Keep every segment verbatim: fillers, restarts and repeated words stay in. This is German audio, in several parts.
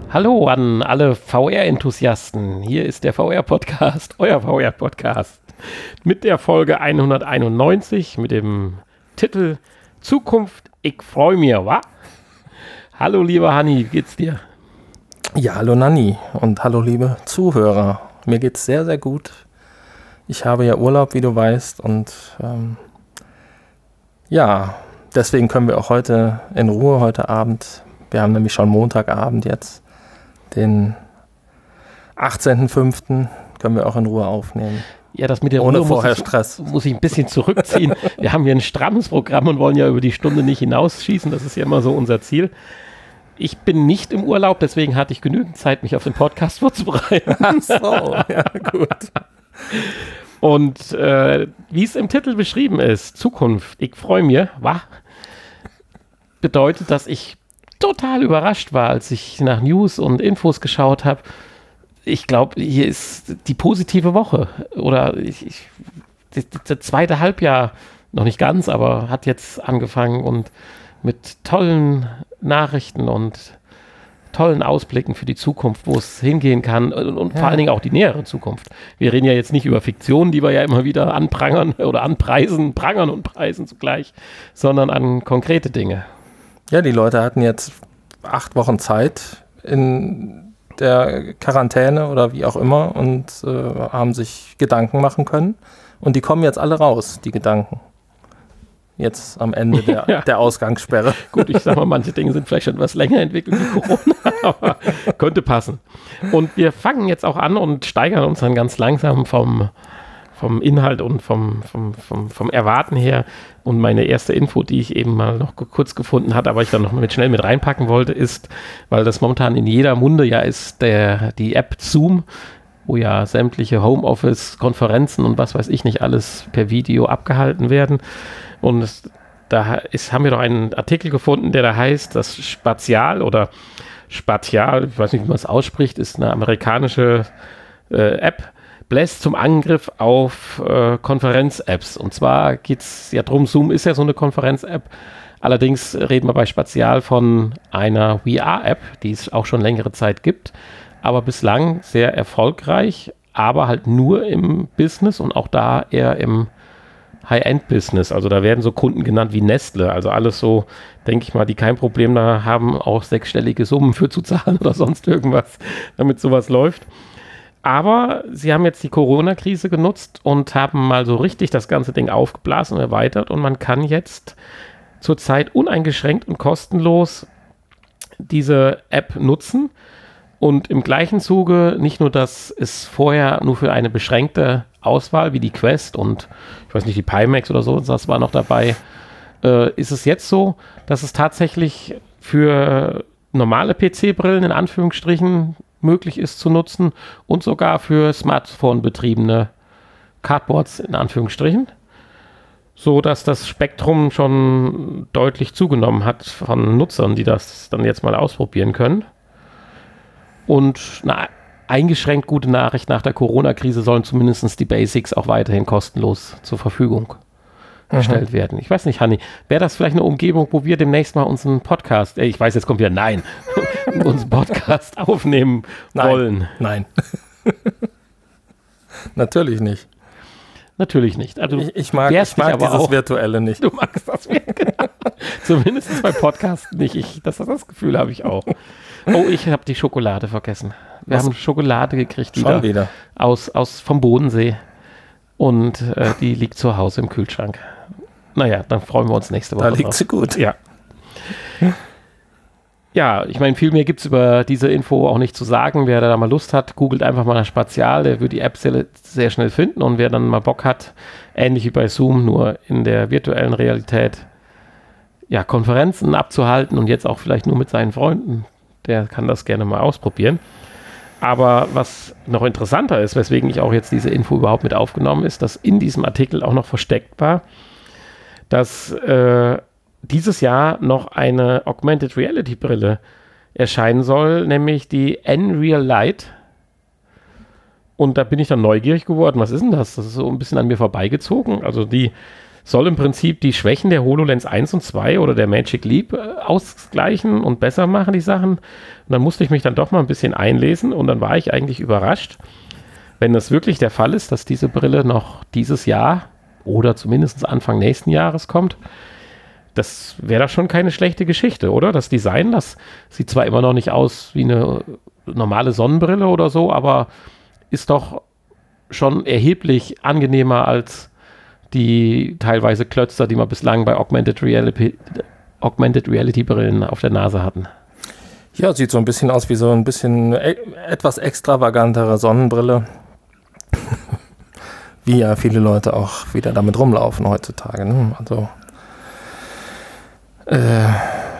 Hallo an alle V R-Enthusiasten. Hier ist der V R-Podcast, euer V R-Podcast. Mit der Folge hunderteinundneunzig mit dem Titel Zukunft, ich freu mir, wa? Hallo lieber Hanni, wie geht's dir? Ja, hallo Nanni und hallo liebe Zuhörer. Mir geht's sehr, sehr gut. Ich habe ja Urlaub, wie du weißt, und ähm, ja, deswegen können wir auch heute in Ruhe, heute Abend, wir haben nämlich schon Montagabend jetzt, den achtzehnten fünften können wir auch in Ruhe aufnehmen. Ja, das mit der Ohne Ruhe vorher muss ich, Stress. muss ich ein bisschen zurückziehen. Wir haben hier ein strammes Programm und wollen ja über die Stunde nicht hinausschießen. Das ist ja immer so unser Ziel. Ich bin nicht im Urlaub, deswegen hatte ich genügend Zeit, mich auf den Podcast vorzubereiten. Ach so, ja gut. Und äh, wie es im Titel beschrieben ist, Zukunft, ich freue mich, wa? Bedeutet, dass ich total überrascht war, als ich nach News und Infos geschaut habe. Ich glaube, hier ist die positive Woche. Oder ich, ich, das, das zweite Halbjahr, noch nicht ganz, aber hat jetzt angefangen und mit tollen Nachrichten und tollen Ausblicken für die Zukunft, wo es hingehen kann und, und ja. vor allen Dingen auch die nähere Zukunft. Wir reden ja jetzt nicht über Fiktionen, die wir ja immer wieder anprangern oder anpreisen, prangern und preisen zugleich, sondern an konkrete Dinge. Ja, die Leute hatten jetzt acht Wochen Zeit in der Quarantäne oder wie auch immer und äh, haben sich Gedanken machen können. Und die kommen jetzt alle raus, die Gedanken. Jetzt am Ende der, ja. der Ausgangssperre. Gut, ich sag mal, manche Dinge sind vielleicht schon etwas länger entwickelt wie Corona, aber könnte passen. Und wir fangen jetzt auch an und steigern uns dann ganz langsam vom, vom Inhalt und vom, vom, vom, vom Erwarten her. Und meine erste Info, die ich eben mal noch kurz gefunden hatte, aber ich dann noch mit schnell mit reinpacken wollte, ist, weil das momentan in jeder Munde ja ist, der, die App Zoom, wo ja sämtliche Homeoffice-Konferenzen und was weiß ich nicht alles per Video abgehalten werden. Und es, da ist, haben wir doch einen Artikel gefunden, der da heißt, das Spatial oder Spatial, ich weiß nicht, wie man es ausspricht, ist eine amerikanische äh, App, bläst zum Angriff auf äh, Konferenz-Apps. Und zwar geht es ja drum, Zoom ist ja so eine Konferenz-App. Allerdings reden wir bei Spatial von einer V R-App, die es auch schon längere Zeit gibt, aber bislang sehr erfolgreich, aber halt nur im Business und auch da eher im High-End-Business, also da werden so Kunden genannt wie Nestle, also alles so, denke ich mal, die kein Problem da haben, auch sechsstellige Summen für zu zahlen oder sonst irgendwas, damit sowas läuft. Aber sie haben jetzt die Corona-Krise genutzt und haben mal so richtig das ganze Ding aufgeblasen und erweitert und man kann jetzt zurzeit uneingeschränkt und kostenlos diese App nutzen und im gleichen Zuge nicht nur, dass es vorher nur für eine beschränkte Auswahl wie die Quest und ich weiß nicht, die Pimax oder so, das war noch dabei, äh, ist es jetzt so, dass es tatsächlich für normale P C-Brillen in Anführungsstrichen möglich ist zu nutzen und sogar für Smartphone-betriebene Cardboards in Anführungsstrichen, so dass das Spektrum schon deutlich zugenommen hat von Nutzern, die das dann jetzt mal ausprobieren können. Und na, eingeschränkt gute Nachricht, nach der Corona-Krise sollen zumindest die Basics auch weiterhin kostenlos zur Verfügung gestellt mhm. werden. Ich weiß nicht, Hanni, wäre das vielleicht eine Umgebung, wo wir demnächst mal unseren Podcast, äh, ich weiß, jetzt kommt wieder Nein, unseren Podcast aufnehmen nein, wollen? Nein. Natürlich nicht. Natürlich nicht. Also, ich, ich mag, ich mag dieses auch, Virtuelle nicht. Du magst das genau. Zumindest bei Podcasts nicht. Ich, das, das Gefühl habe ich auch. Oh, ich habe die Schokolade vergessen. Wir Was? haben Schokolade gekriegt wieder, wieder. Aus, aus vom Bodensee und äh, die liegt zu Hause im Kühlschrank. Naja, dann freuen wir uns nächste Woche. Da liegt drauf. sie gut. Ja. Ja, ich meine, viel mehr gibt es über diese Info auch nicht zu sagen. Wer da mal Lust hat, googelt einfach mal nach Spatial, der wird die App sehr, sehr schnell finden und wer dann mal Bock hat, ähnlich wie bei Zoom, nur in der virtuellen Realität, ja, Konferenzen abzuhalten und jetzt auch vielleicht nur mit seinen Freunden, der kann das gerne mal ausprobieren. Aber was noch interessanter ist, weswegen ich auch jetzt diese Info überhaupt mit aufgenommen ist, dass in diesem Artikel auch noch versteckt war, dass äh, dieses Jahr noch eine Augmented Reality Brille erscheinen soll, nämlich die Nreal Lite. Und da bin ich dann neugierig geworden. Was ist denn das? Das ist so ein bisschen an mir vorbeigezogen. Also die soll im Prinzip die Schwächen der HoloLens eins und zwei oder der Magic Leap äh, ausgleichen und besser machen, die Sachen. Und dann musste ich mich dann doch mal ein bisschen einlesen und dann war ich eigentlich überrascht, wenn das wirklich der Fall ist, dass diese Brille noch dieses Jahr oder zumindest Anfang nächsten Jahres kommt. Das wäre doch schon keine schlechte Geschichte, oder? Das Design, das sieht zwar immer noch nicht aus wie eine normale Sonnenbrille oder so, aber ist doch schon erheblich angenehmer als die teilweise Klötzer, die wir bislang bei Augmented Reality, Augmented Reality Brillen auf der Nase hatten. Ja, sieht so ein bisschen aus wie so ein bisschen e- etwas extravagantere Sonnenbrille. Wie ja viele Leute auch wieder damit rumlaufen heutzutage. Ne? Also äh,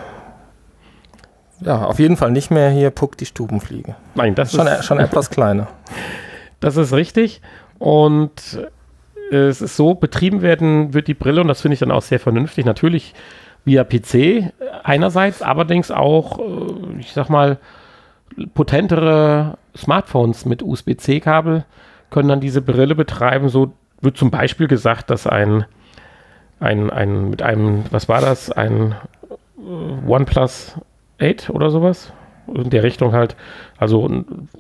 ja, auf jeden Fall nicht mehr hier Puck die Stubenfliege. Nein, das schon, ist schon etwas kleiner. Das ist richtig. Und äh, es ist so, betrieben werden wird die Brille, und das finde ich dann auch sehr vernünftig, natürlich via P C einerseits, allerdings auch, äh, ich sag mal, potentere Smartphones mit U S B C Kabel können dann diese Brille betreiben. So wird zum Beispiel gesagt, dass ein, ein, ein mit einem, was war das, ein äh, OnePlus acht oder sowas, in der Richtung halt, also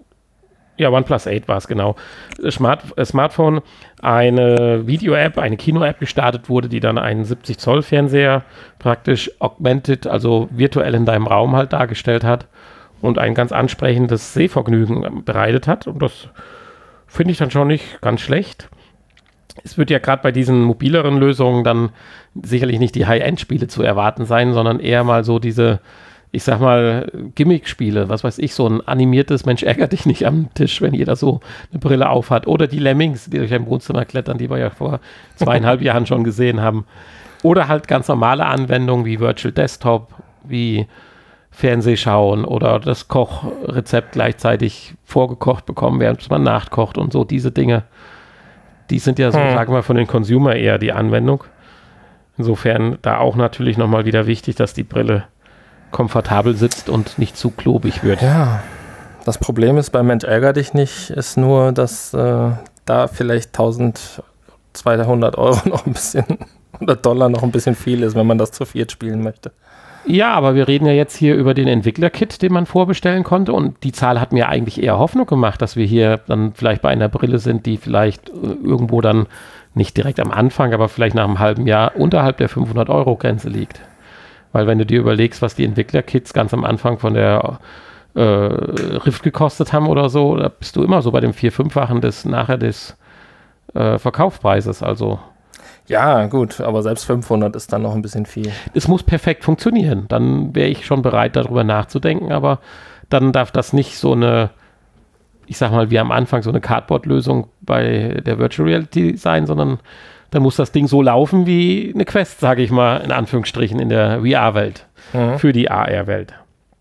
ja, OnePlus acht war es, genau. Smart, äh, Smartphone, eine Video-App, eine Kino-App gestartet wurde, die dann einen siebzig Zoll Fernseher praktisch augmented, also virtuell in deinem Raum halt dargestellt hat und ein ganz ansprechendes Sehvergnügen bereitet hat. Und das finde ich dann schon nicht ganz schlecht. Es wird ja gerade bei diesen mobileren Lösungen dann sicherlich nicht die High-End-Spiele zu erwarten sein, sondern eher mal so diese, ich sag mal, Gimmick-Spiele, was weiß ich, so ein animiertes Mensch ärgert dich nicht am Tisch, wenn jeder so eine Brille aufhat. Oder die Lemmings, die durch ein Wohnzimmer klettern, die wir ja vor zweieinhalb Jahren schon gesehen haben. Oder halt ganz normale Anwendungen wie Virtual Desktop, wie Fernsehschauen oder das Kochrezept gleichzeitig vorgekocht bekommen, während man nachkocht und so, diese Dinge. Die sind ja so, hm. sagen wir, von den Consumer eher die Anwendung. Insofern da auch natürlich nochmal wieder wichtig, dass die Brille komfortabel sitzt und nicht zu klobig wird. Ja, das Problem ist bei Mensch ärger dich nicht, ist nur, dass äh, da vielleicht eintausendzweihundert Euro noch ein bisschen, oder Dollar noch ein bisschen viel ist, wenn man das zu viert spielen möchte. Ja, aber wir reden ja jetzt hier über den Entwickler-Kit, den man vorbestellen konnte, und die Zahl hat mir eigentlich eher Hoffnung gemacht, dass wir hier dann vielleicht bei einer Brille sind, die vielleicht äh, irgendwo dann nicht direkt am Anfang, aber vielleicht nach einem halben Jahr unterhalb der fünfhundert Euro Grenze liegt. Weil wenn du dir überlegst, was die Entwickler-Kits ganz am Anfang von der äh, Rift gekostet haben oder so, da bist du immer so bei dem vier-, fünffachen des nachher des äh, Verkaufspreises. Also ja, gut, aber selbst fünfhundert ist dann noch ein bisschen viel. Es muss perfekt funktionieren. Dann wäre ich schon bereit, darüber nachzudenken, aber dann darf das nicht so eine, ich sag mal, wie am Anfang so eine Cardboard-Lösung bei der Virtual Reality sein, sondern dann muss das Ding so laufen wie eine Quest, sage ich mal, in Anführungsstrichen, in der V R-Welt, mhm. für die A R-Welt.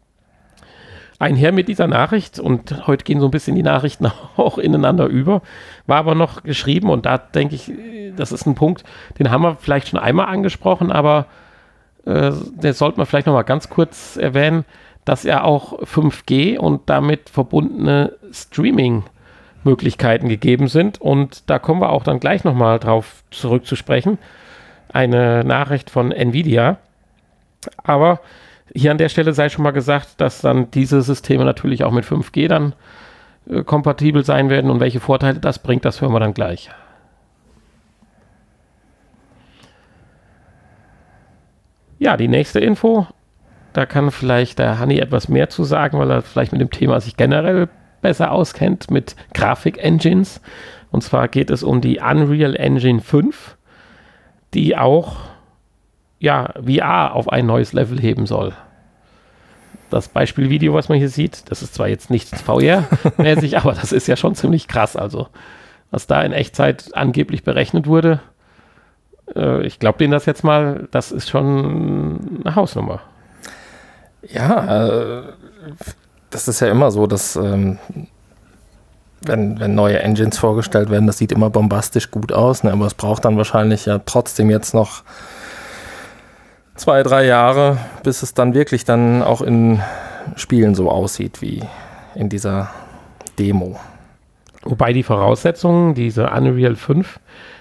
Einher mit dieser Nachricht, und heute gehen so ein bisschen die Nachrichten auch ineinander über, war aber noch geschrieben, und da denke ich, das ist ein Punkt, den haben wir vielleicht schon einmal angesprochen, aber äh, den sollte man vielleicht noch mal ganz kurz erwähnen, dass ja auch fünf G und damit verbundene Streaming Möglichkeiten gegeben sind, und da kommen wir auch dann gleich nochmal drauf zurück zu sprechen. Eine Nachricht von Nvidia, aber hier an der Stelle sei schon mal gesagt, dass dann diese Systeme natürlich auch mit fünf G dann äh, kompatibel sein werden, und welche Vorteile das bringt, das hören wir dann gleich. Ja, die nächste Info, da kann vielleicht der Hanni etwas mehr zu sagen, weil er vielleicht mit dem Thema sich generell besser auskennt, mit Grafik-Engines. Und zwar geht es um die Unreal Engine fünf, die auch ja, V R auf ein neues Level heben soll. Das Beispielvideo, was man hier sieht, das ist zwar jetzt nicht V R-mäßig, aber das ist ja schon ziemlich krass. Also, was da in Echtzeit angeblich berechnet wurde, äh, ich glaube denen das jetzt mal, das ist schon eine Hausnummer. Ja, äh, das ist ja immer so, dass ähm, wenn, wenn neue Engines vorgestellt werden, das sieht immer bombastisch gut aus, ne? Aber es braucht dann wahrscheinlich ja trotzdem jetzt noch zwei, drei Jahre, bis es dann wirklich dann auch in Spielen so aussieht wie in dieser Demo. Wobei die Voraussetzungen, diese Unreal fünf,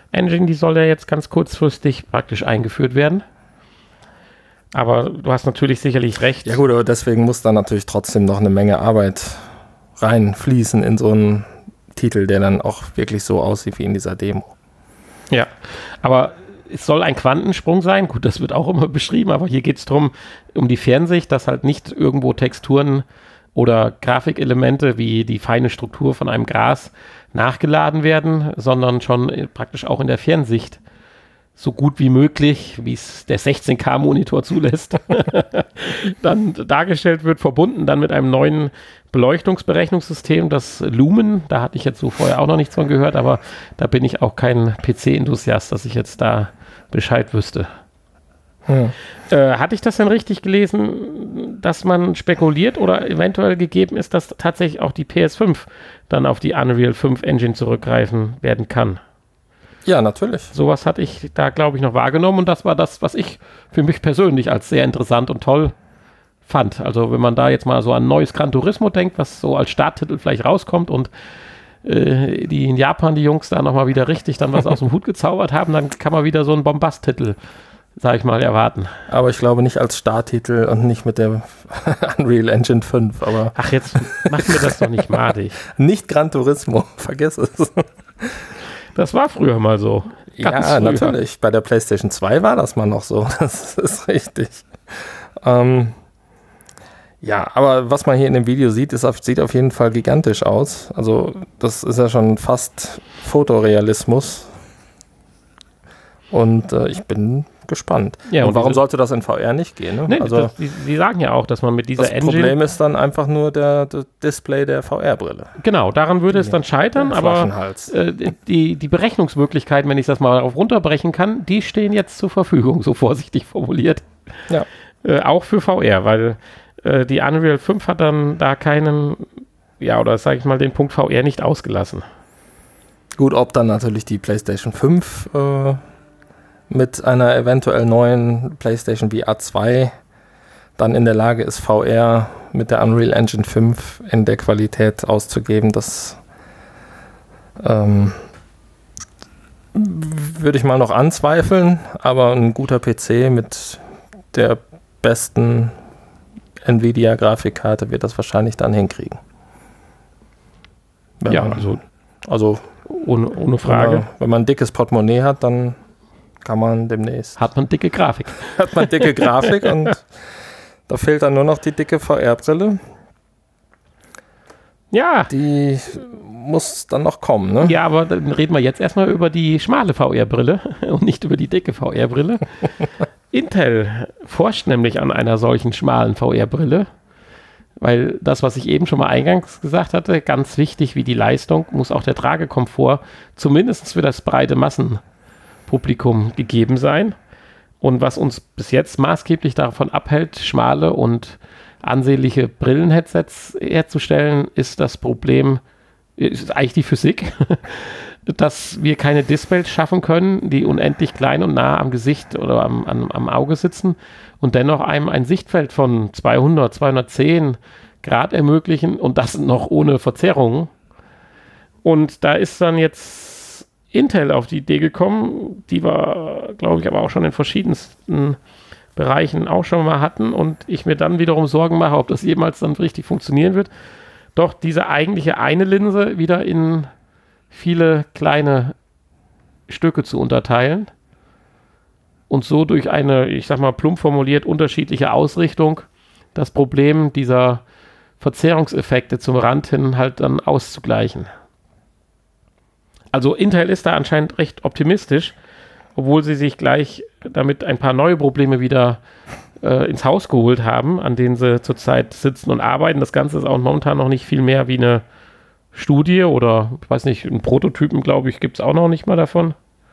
Engine, die soll ja jetzt ganz kurzfristig praktisch eingeführt werden. Aber du hast natürlich sicherlich recht. Ja gut, aber deswegen muss da natürlich trotzdem noch eine Menge Arbeit reinfließen in so einen Titel, der dann auch wirklich so aussieht wie in dieser Demo. Ja, aber es soll ein Quantensprung sein. Gut, das wird auch immer beschrieben, aber hier geht es darum, um die Fernsicht, dass halt nicht irgendwo Texturen oder Grafikelemente wie die feine Struktur von einem Gras nachgeladen werden, sondern schon praktisch auch in der Fernsicht so gut wie möglich, wie es der sechzehn K Monitor zulässt, dann dargestellt wird, verbunden dann mit einem neuen Beleuchtungsberechnungssystem, das Lumen. Da hatte ich jetzt so vorher auch noch nichts von gehört, aber da bin ich auch kein P C-Enthusiast, dass ich jetzt da Bescheid wüsste. Hm. Äh, hatte ich das denn richtig gelesen, dass man spekuliert oder eventuell gegeben ist, dass tatsächlich auch die P S fünf dann auf die Unreal fünf Engine zurückgreifen werden kann? Ja, natürlich. Sowas hatte ich da, glaube ich, noch wahrgenommen und das war das, was ich für mich persönlich als sehr interessant und toll fand. Also wenn man da jetzt mal so an neues Gran Turismo denkt, was so als Starttitel vielleicht rauskommt und äh, die in Japan, die Jungs, da nochmal wieder richtig dann was aus dem Hut gezaubert haben, dann kann man wieder so einen Bombast-Titel, sag ich mal, erwarten. Aber ich glaube nicht als Starttitel und nicht mit der Unreal Engine fünf. Aber ach, jetzt macht mir das doch nicht madig. Nicht Gran Turismo, vergiss es. Das war früher mal so. Ganz ja, früher. Natürlich. Bei der PlayStation zwei war das mal noch so. Das ist richtig. Ähm, ja, aber was man hier in dem Video sieht, ist auf, sieht auf jeden Fall gigantisch aus. Also das ist ja schon fast Fotorealismus. Und äh, ich bin gespannt. Ja, und, und warum diese, sollte das in V R nicht gehen? Ne? Nee, also, das, die, die sagen ja auch, dass man mit dieser das Engine... Das Problem ist dann einfach nur der, der Display der V R-Brille. Genau, daran würde die, es dann scheitern, aber äh, die, die Berechnungsmöglichkeiten, wenn ich das mal darauf runterbrechen kann, die stehen jetzt zur Verfügung, so vorsichtig formuliert. Ja. Äh, auch für V R, weil äh, die Unreal fünf hat dann da keinen, ja, oder sage ich mal, den Punkt V R nicht ausgelassen. Gut, ob dann natürlich die PlayStation fünf äh, mit einer eventuell neuen PlayStation V R zwei dann in der Lage ist, V R mit der Unreal Engine fünf in der Qualität auszugeben, das ähm, würde ich mal noch anzweifeln, aber ein guter P C mit der besten Nvidia-Grafikkarte wird das wahrscheinlich dann hinkriegen. Wenn ja, man, also, also ohne, ohne Frage. Wenn man, wenn man ein dickes Portemonnaie hat, dann kann man demnächst. Hat man dicke Grafik. Hat man dicke Grafik und da fehlt dann nur noch die dicke V R-Brille. Ja. Die muss dann noch kommen, ne? Ja, aber dann reden wir jetzt erstmal über die schmale V R-Brille und nicht über die dicke V R-Brille. Intel forscht nämlich an einer solchen schmalen V R-Brille, weil das, was ich eben schon mal eingangs gesagt hatte, ganz wichtig wie die Leistung, muss auch der Tragekomfort zumindest für das breite Massenpublikum gegeben sein. Und was uns bis jetzt maßgeblich davon abhält, schmale und ansehnliche Brillenheadsets herzustellen, ist das Problem, ist eigentlich die Physik, dass wir keine Displays schaffen können, die unendlich klein und nah am Gesicht oder am, am, am Auge sitzen und dennoch einem ein Sichtfeld von zweihundert, zweihundertzehn Grad ermöglichen und das noch ohne Verzerrungen. Und da ist dann jetzt Intel auf die Idee gekommen, die wir, glaube ich, aber auch schon in verschiedensten Bereichen auch schon mal hatten und ich mir dann wiederum Sorgen mache, ob das jemals dann richtig funktionieren wird, doch diese eigentliche eine Linse wieder in viele kleine Stücke zu unterteilen und so durch eine, ich sag mal plump formuliert, unterschiedliche Ausrichtung das Problem dieser Verzerrungseffekte zum Rand hin halt dann auszugleichen. Also Intel ist da anscheinend recht optimistisch, obwohl sie sich gleich damit ein paar neue Probleme wieder äh, ins Haus geholt haben, an denen sie zurzeit sitzen und arbeiten. Das Ganze ist auch momentan noch nicht viel mehr wie eine Studie oder, ich weiß nicht, einen Prototypen, glaube ich, gibt es auch noch nicht mal davon.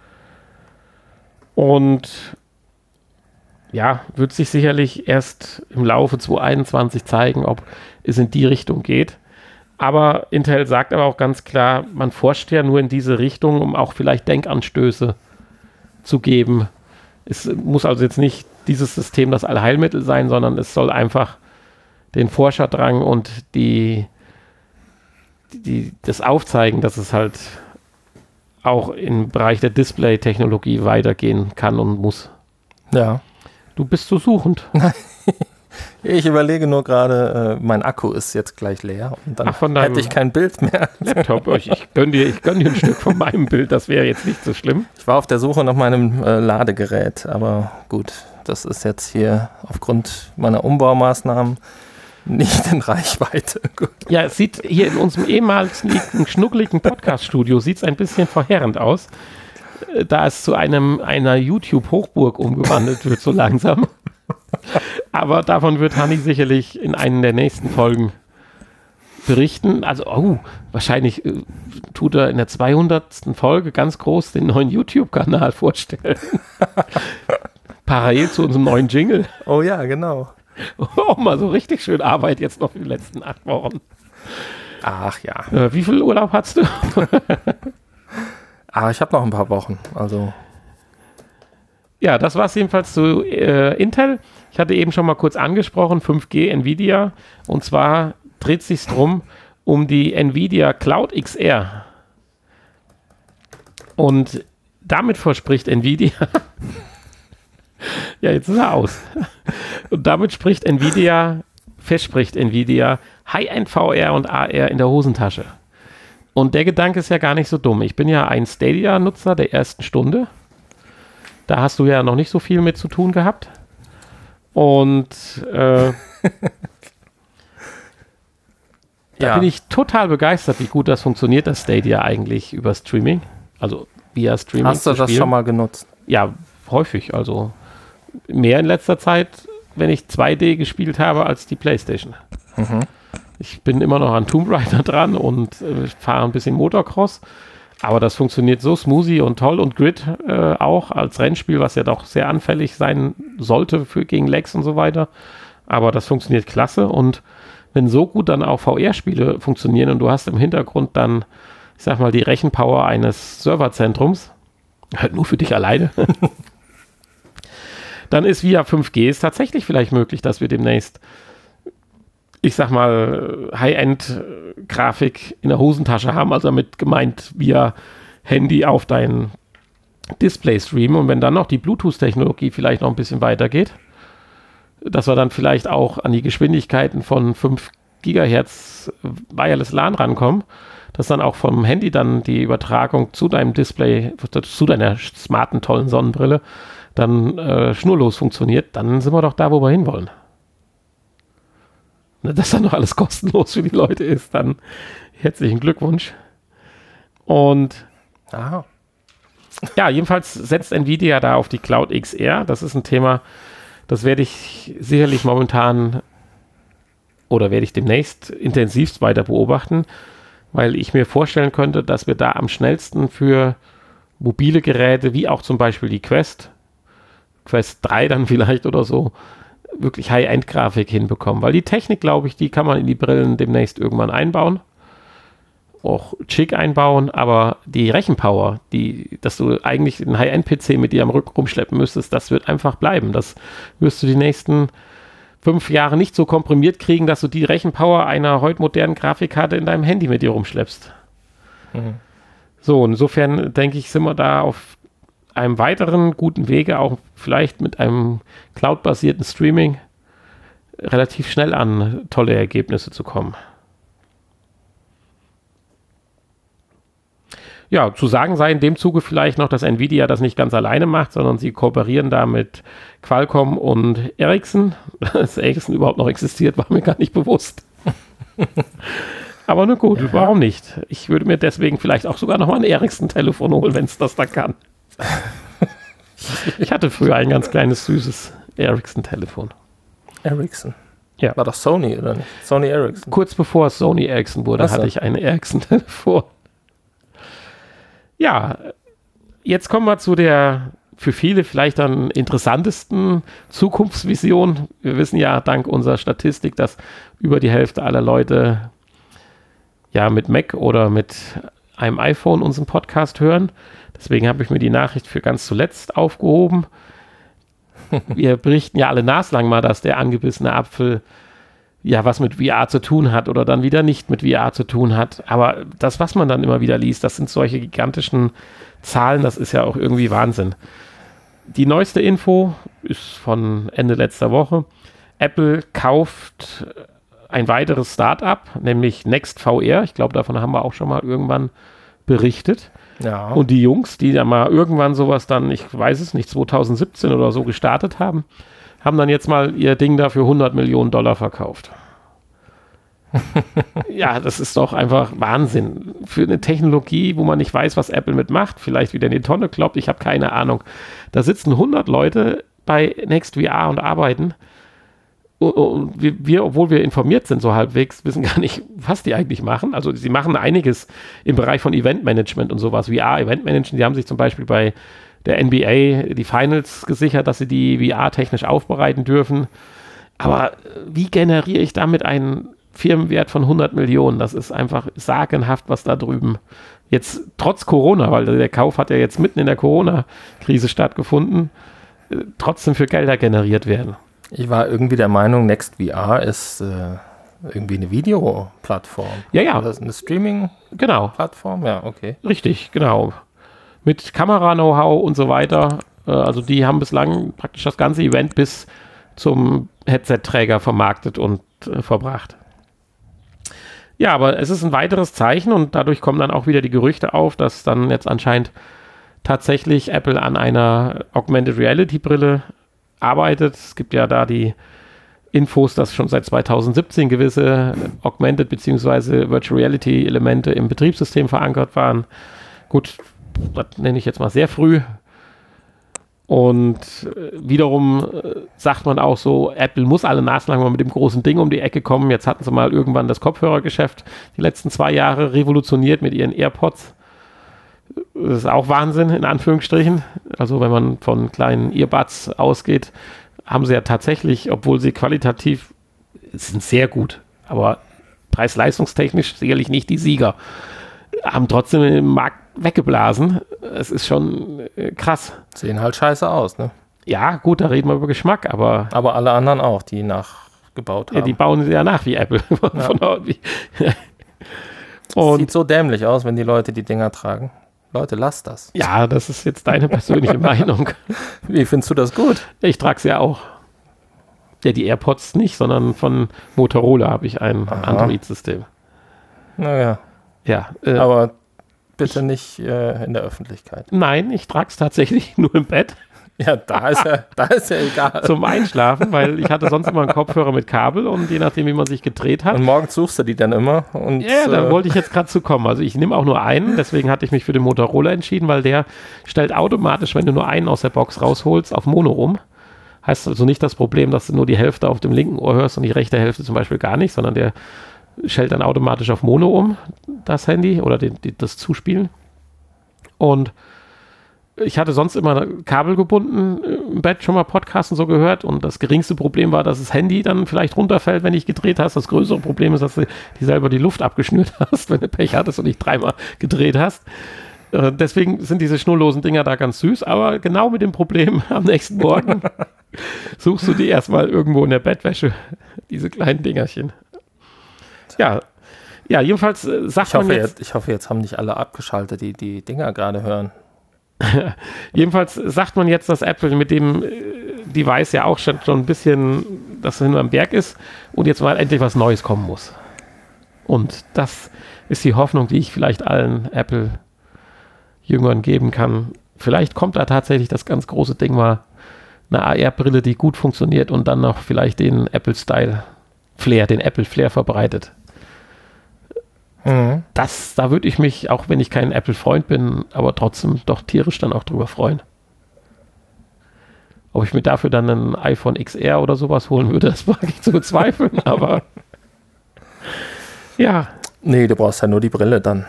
Und ja, wird sich sicherlich erst im Laufe zwanzig einundzwanzig zeigen, ob es in die Richtung geht. Aber Intel sagt aber auch ganz klar, man forscht ja nur in diese Richtung, um auch vielleicht Denkanstöße zu geben. Es muss also jetzt nicht dieses System das Allheilmittel sein, sondern es soll einfach den Forscherdrang und die, die, das Aufzeigen, dass es halt auch im Bereich der Display-Technologie weitergehen kann und muss. Ja. Du bist so suchend. Ich überlege nur gerade, äh, mein Akku ist jetzt gleich leer und dann Ach, von hätte ich kein Bild mehr. Laptop, ich, ich gönne dir, ich gönn dir ein Stück von meinem Bild, das wäre jetzt nicht so schlimm. Ich war auf der Suche nach meinem äh, Ladegerät, aber gut, das ist jetzt hier aufgrund meiner Umbaumaßnahmen nicht in Reichweite. Gut. Ja, es sieht hier in unserem ehemals schnuckeligen Podcast-Studio sieht es ein bisschen verheerend aus, da es zu einem einer YouTube-Hochburg umgewandelt wird, so langsam. Aber davon wird Hanni sicherlich in einer der nächsten Folgen berichten. Also, oh, wahrscheinlich äh, tut er in der zweihundertsten Folge ganz groß den neuen YouTube-Kanal vorstellen. Parallel zu unserem neuen Jingle. Oh ja, genau. Oh, mal so richtig schön Arbeit jetzt noch für die letzten acht Wochen. Ach ja. Äh, wie viel Urlaub hast du? Ah, ich habe noch ein paar Wochen, also... Ja, das war es jedenfalls zu äh, Intel. Ich hatte eben schon mal kurz angesprochen, fünf G Nvidia. Und zwar dreht es sich drum um die Nvidia Cloud X R. Und damit verspricht Nvidia... ja, jetzt ist er aus. Und damit spricht Nvidia, verspricht Nvidia High-End V R und A R in der Hosentasche. Und der Gedanke ist ja gar nicht so dumm. Ich bin ja ein Stadia-Nutzer der ersten Stunde. Da hast du ja noch nicht so viel mit zu tun gehabt. Und äh, da ja. bin ich total begeistert, wie gut das funktioniert, das Stadia eigentlich über Streaming. Also via Streaming. Hast du das schon mal genutzt? Ja, häufig. Also mehr in letzter Zeit, wenn ich zwei D gespielt habe, als die PlayStation. Mhm. Ich bin immer noch an Tomb Raider dran und äh, fahre ein bisschen Motocross. Aber das funktioniert so smoothie und toll und Grid äh, auch als Rennspiel, was ja doch sehr anfällig sein sollte für gegen Lags und so weiter. Aber das funktioniert klasse und wenn so gut dann auch V R-Spiele funktionieren und du hast im Hintergrund dann, ich sag mal, die Rechenpower eines Serverzentrums, halt nur für dich alleine, dann ist via fünf G es tatsächlich vielleicht möglich, dass wir demnächst, ich sag mal, High-End-Grafik in der Hosentasche haben, also damit gemeint via Handy auf dein Display streamen und wenn dann noch die Bluetooth-Technologie vielleicht noch ein bisschen weitergeht, dass wir dann vielleicht auch an die Geschwindigkeiten von fünf Gigahertz Wireless LAN rankommen, dass dann auch vom Handy dann die Übertragung zu deinem Display, zu deiner smarten, tollen Sonnenbrille dann äh, schnurlos funktioniert, dann sind wir doch da, wo wir hinwollen. Dass dann noch alles kostenlos für die Leute ist, dann herzlichen Glückwunsch. Und Aha. ja, jedenfalls setzt Nvidia da auf die Cloud X R. Das ist ein Thema, das werde ich sicherlich momentan oder werde ich demnächst intensivst weiter beobachten, weil ich mir vorstellen könnte, dass wir da am schnellsten für mobile Geräte, wie auch zum Beispiel die Quest, Quest drei dann vielleicht oder so, wirklich High-End-Grafik hinbekommen. Weil die Technik, glaube ich, die kann man in die Brillen demnächst irgendwann einbauen. Auch schick einbauen, aber die Rechenpower, die, dass du eigentlich einen High-End-P C mit dir am Rücken rumschleppen müsstest, das wird einfach bleiben. Das wirst du die nächsten fünf Jahre nicht so komprimiert kriegen, dass du die Rechenpower einer heute modernen Grafikkarte in deinem Handy mit dir rumschleppst. Mhm. So, insofern denke ich, sind wir da auf einem weiteren guten Wege, auch vielleicht mit einem Cloud-basierten Streaming relativ schnell an tolle Ergebnisse zu kommen. Ja, zu sagen sei in dem Zuge vielleicht noch, dass Nvidia das nicht ganz alleine macht, sondern sie kooperieren da mit Qualcomm und Ericsson. Dass Ericsson überhaupt noch existiert, war mir gar nicht bewusst. Aber na gut, ja. Warum nicht? Ich würde mir deswegen vielleicht auch sogar noch mal ein Ericsson-Telefon holen, wenn es das da kann. Ich hatte früher ein ganz kleines, süßes Ericsson-Telefon. Ericsson? Ja. War doch Sony, oder nicht? Sony Ericsson. Kurz bevor es Sony Ericsson wurde, Achso. hatte ich ein Ericsson-Telefon. Ja, jetzt kommen wir zu der für viele vielleicht dann interessantesten Zukunftsvision. Wir wissen ja dank unserer Statistik, dass über die Hälfte aller Leute ja mit Mac oder mit einem iPhone unseren Podcast hören. Deswegen habe ich mir die Nachricht für ganz zuletzt aufgehoben. Wir berichten ja alle naslang mal, dass der angebissene Apfel ja, was mit V R zu tun hat oder dann wieder nicht mit V R zu tun hat. Aber das, was man dann immer wieder liest, das sind solche gigantischen Zahlen, das ist ja auch irgendwie Wahnsinn. Die neueste Info ist von Ende letzter Woche. Apple kauft ein weiteres Startup, nämlich NextVR. Ich glaube, davon haben wir auch schon mal irgendwann berichtet. Ja. Und die Jungs, die da mal irgendwann sowas dann, ich weiß es nicht, zwanzig siebzehn oder so gestartet haben, haben dann jetzt mal ihr Ding da für hundert Millionen Dollar verkauft. Ja, das ist doch einfach Wahnsinn. Für eine Technologie, wo man nicht weiß, was Apple mitmacht, vielleicht wieder in die Tonne kloppt, ich habe keine Ahnung. Da sitzen hundert Leute bei NextVR und arbeiten. Und wir, wir, obwohl wir informiert sind, so halbwegs, wissen gar nicht, was die eigentlich machen. Also sie machen einiges im Bereich von Eventmanagement und sowas. V R-Eventmanagement, die haben sich zum Beispiel bei der N B A die Finals gesichert, dass sie die V R-technisch aufbereiten dürfen. Aber wie generiere ich damit einen Firmenwert von hundert Millionen? Das ist einfach sagenhaft, was da drüben jetzt trotz Corona, weil der Kauf hat ja jetzt mitten in der Corona-Krise stattgefunden, trotzdem für Gelder generiert werden. Ich war irgendwie der Meinung, NextVR ist äh, irgendwie eine Videoplattform. Ja, ja. Das ist eine Streaming-Plattform? Genau. Ja, okay. Richtig, genau. Mit Kamera-Know-how und so weiter. Äh, also die haben bislang praktisch das ganze Event bis zum Headset-Träger vermarktet und äh, verbracht. Ja, aber es ist ein weiteres Zeichen und dadurch kommen dann auch wieder die Gerüchte auf, dass dann jetzt anscheinend tatsächlich Apple an einer Augmented Reality Brille arbeitet. Es gibt ja da die Infos, dass schon seit zweitausendsiebzehn gewisse Augmented bzw. Virtual Reality Elemente im Betriebssystem verankert waren. Gut, das nenne ich jetzt mal sehr früh. Und äh, wiederum äh, sagt man auch so, Apple muss alle Nase lang mal mit dem großen Ding um die Ecke kommen. Jetzt hatten sie mal irgendwann das Kopfhörergeschäft die letzten zwei Jahre revolutioniert mit ihren AirPods. Das ist auch Wahnsinn, in Anführungsstrichen. Also wenn man von kleinen Earbuds ausgeht, haben sie ja tatsächlich, obwohl sie qualitativ sind sehr gut, aber preis-leistungstechnisch sicherlich nicht die Sieger, haben trotzdem den Markt weggeblasen. Es ist schon äh, krass. Sehen halt scheiße aus, ne? Ja, gut, da reden wir über Geschmack, aber... Aber alle anderen auch, die nachgebaut haben. Ja, die bauen sie ja nach wie Apple. Von, Ja. von, wie, und Sieht so dämlich aus, wenn die Leute die Dinger tragen. Leute, lasst das. ja, das ist jetzt deine persönliche Meinung. Wie findest du das gut? Ich trage es ja auch. Ja, die AirPods nicht, sondern von Motorola habe ich ein Aha. Android-System. Naja, Ja, äh, aber bitte nicht äh, in der Öffentlichkeit. nein, ich trage es tatsächlich nur im Bett Ja, da ist ja, da ist ja egal. zum Einschlafen, weil ich hatte sonst immer einen Kopfhörer mit Kabel und je nachdem, wie man sich gedreht hat. Und morgens suchst du die dann immer. Und, Ja, da äh, wollte ich jetzt gerade zu kommen. Also ich nehme auch nur einen, deswegen hatte ich mich für den Motorola entschieden, weil der stellt automatisch, wenn du nur einen aus der Box rausholst, auf Mono um. Heißt also nicht das Problem, dass du nur die Hälfte auf dem linken Ohr hörst und die rechte Hälfte zum Beispiel gar nicht, sondern der stellt dann automatisch auf Mono um, das Handy oder den, die, das Zuspielen. Und ich hatte sonst immer Kabel gebunden im Bett, schon mal Podcasts und so gehört und das geringste Problem war, dass das Handy dann vielleicht runterfällt, wenn du dich gedreht hast. Das größere Problem ist, dass du dir selber die Luft abgeschnürt hast, wenn du Pech hattest und dich dreimal gedreht hast. Äh, deswegen sind diese schnurlosen Dinger da ganz süß, aber genau mit dem Problem am nächsten Morgen suchst du die erstmal irgendwo in der Bettwäsche, diese kleinen Dingerchen. Ja, ja, jedenfalls äh, sagt ich, hoffe, man jetzt, jetzt, ich hoffe, jetzt haben nicht alle abgeschaltet, die die Dinger gerade hören. jedenfalls sagt man jetzt, dass Apple mit dem äh, Device ja auch schon, schon ein bisschen, dass er nur am Berg ist und jetzt mal endlich was Neues kommen muss. Und das ist die Hoffnung, die ich vielleicht allen Apple-Jüngern geben kann. Vielleicht kommt da tatsächlich das ganz große Ding mal, eine A R-Brille, die gut funktioniert und dann noch vielleicht den Apple-Style-Flair, den Apple-Flair verbreitet. Mhm. Das, da würde ich mich, auch wenn ich kein Apple-Freund bin, aber trotzdem doch tierisch dann auch drüber freuen. Ob ich mir dafür dann ein iPhone X R oder sowas holen würde, das mag ich zu bezweifeln, aber ja. Nee, du brauchst ja nur die Brille dann.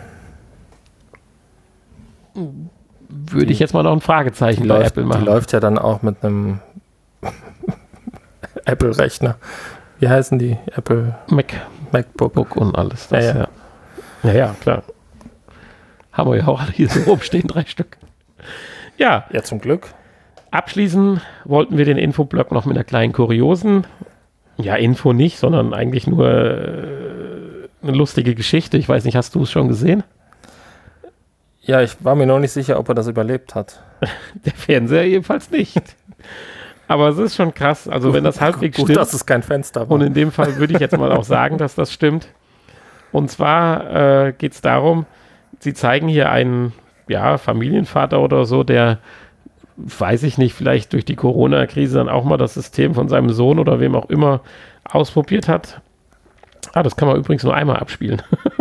Würde ich jetzt mal noch ein Fragezeichen Die bei läuft, Apple die machen. läuft ja dann auch mit einem Apple-Rechner. Wie heißen die? Apple Mac, MacBook. Book und alles. Das, Ja, ja, ja. ja. Ja, ja, klar. Haben wir ja auch alle hier so rumstehen, drei Stück. Ja, Ja, zum Glück. abschließen wollten wir den Infoblock noch mit einer kleinen kuriosen Ja, Info nicht, sondern eigentlich nur äh, eine lustige Geschichte. Ich weiß nicht, hast du es schon gesehen? Ja, ich war mir noch nicht sicher, ob er das überlebt hat. Der Fernseher jedenfalls nicht. Aber es ist schon krass. Also wenn das halbwegs Gut, stimmt. dass es kein Fenster war. Und in dem Fall würde ich jetzt mal auch sagen, dass das stimmt. Und zwar äh, geht es darum, sie zeigen hier einen ja, Familienvater oder so, der, weiß ich nicht, vielleicht durch die Corona-Krise dann auch mal das System von seinem Sohn oder wem auch immer ausprobiert hat. Ah, das kann man übrigens nur einmal abspielen.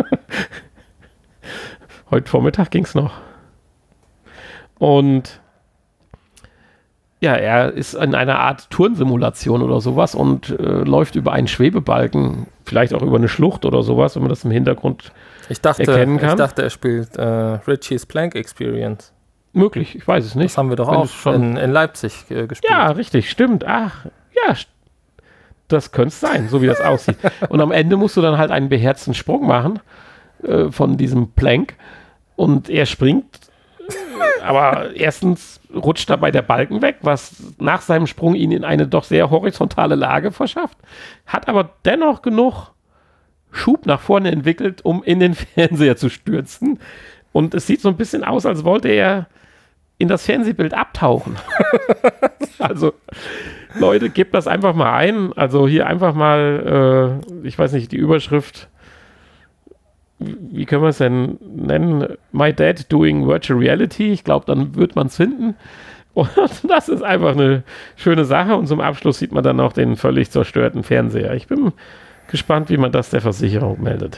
Heute Vormittag ging es noch. Und ja, er ist in einer Art Turnsimulation oder sowas und äh, läuft über einen Schwebebalken, vielleicht auch über eine Schlucht oder sowas, wenn man das im Hintergrund ich dachte, erkennen kann. Ich dachte, er spielt äh, Richie's Plank Experience. Möglich, ich weiß es nicht. Das haben wir doch Wenn auch es schon in, in Leipzig äh, gespielt. Ja, richtig, stimmt. Ach, ja, das könnte es sein, so wie das aussieht. Und am Ende musst du dann halt einen beherzten Sprung machen äh, von diesem Plank und er springt, äh, aber erstens rutscht dabei der Balken weg, was nach seinem Sprung ihn in eine doch sehr horizontale Lage verschafft, hat aber dennoch genug Schub nach vorne entwickelt, um in den Fernseher zu stürzen. Und es sieht so ein bisschen aus, als wollte er in das Fernsehbild abtauchen. Also, Leute, gebt das einfach mal ein. Also hier einfach mal, äh, ich weiß nicht, die Überschrift, wie können wir es denn nennen? My Dad Doing Virtual Reality. Ich glaube, dann wird man es finden. Und das ist einfach eine schöne Sache. Und zum Abschluss sieht man dann auch den völlig zerstörten Fernseher. Ich bin gespannt, wie man das der Versicherung meldet.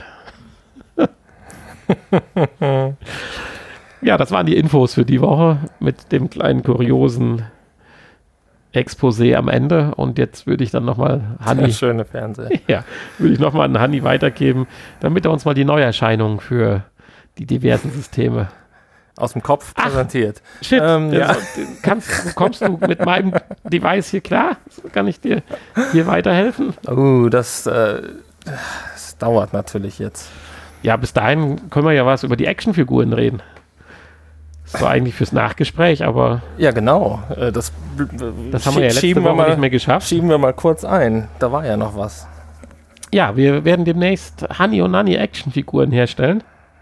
Ja, das waren die Infos für die Woche mit dem kleinen kuriosen Exposé am Ende. Und jetzt würde ich dann nochmal Hanni, schöne Fernseher. Ja, würde ich nochmal an Hanni weitergeben, damit er uns mal die Neuerscheinungen für die diversen Systeme aus dem Kopf Ach, präsentiert. Shit, ähm, ja. ja. kannst, kommst du mit meinem Device hier klar? Kann ich dir hier weiterhelfen? Oh, das, äh, das dauert natürlich jetzt. Ja, bis dahin können wir ja was über die Actionfiguren reden. Das war eigentlich fürs Nachgespräch, aber... Ja, genau. Das, das haben wir ja letzte Woche mal, nicht mehr geschafft. Schieben wir mal kurz ein. Da war ja noch was. Ja, wir werden demnächst Hanni und Nanni Actionfiguren herstellen.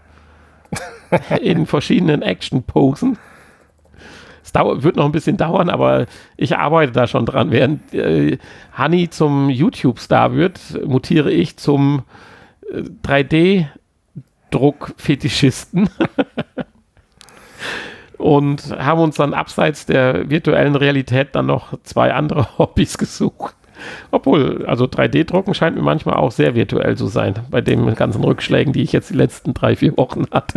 In verschiedenen Action-Posen. Es dauert, wird noch ein bisschen dauern, aber ich arbeite da schon dran. Während äh, Hanni zum YouTube-Star wird, mutiere ich zum äh, drei D-Druck-Fetischisten. Und haben uns dann abseits der virtuellen Realität dann noch zwei andere Hobbys gesucht. Obwohl, also drei D-Drucken scheint mir manchmal auch sehr virtuell zu sein, bei den ganzen Rückschlägen, die ich jetzt die letzten drei, vier Wochen hatte.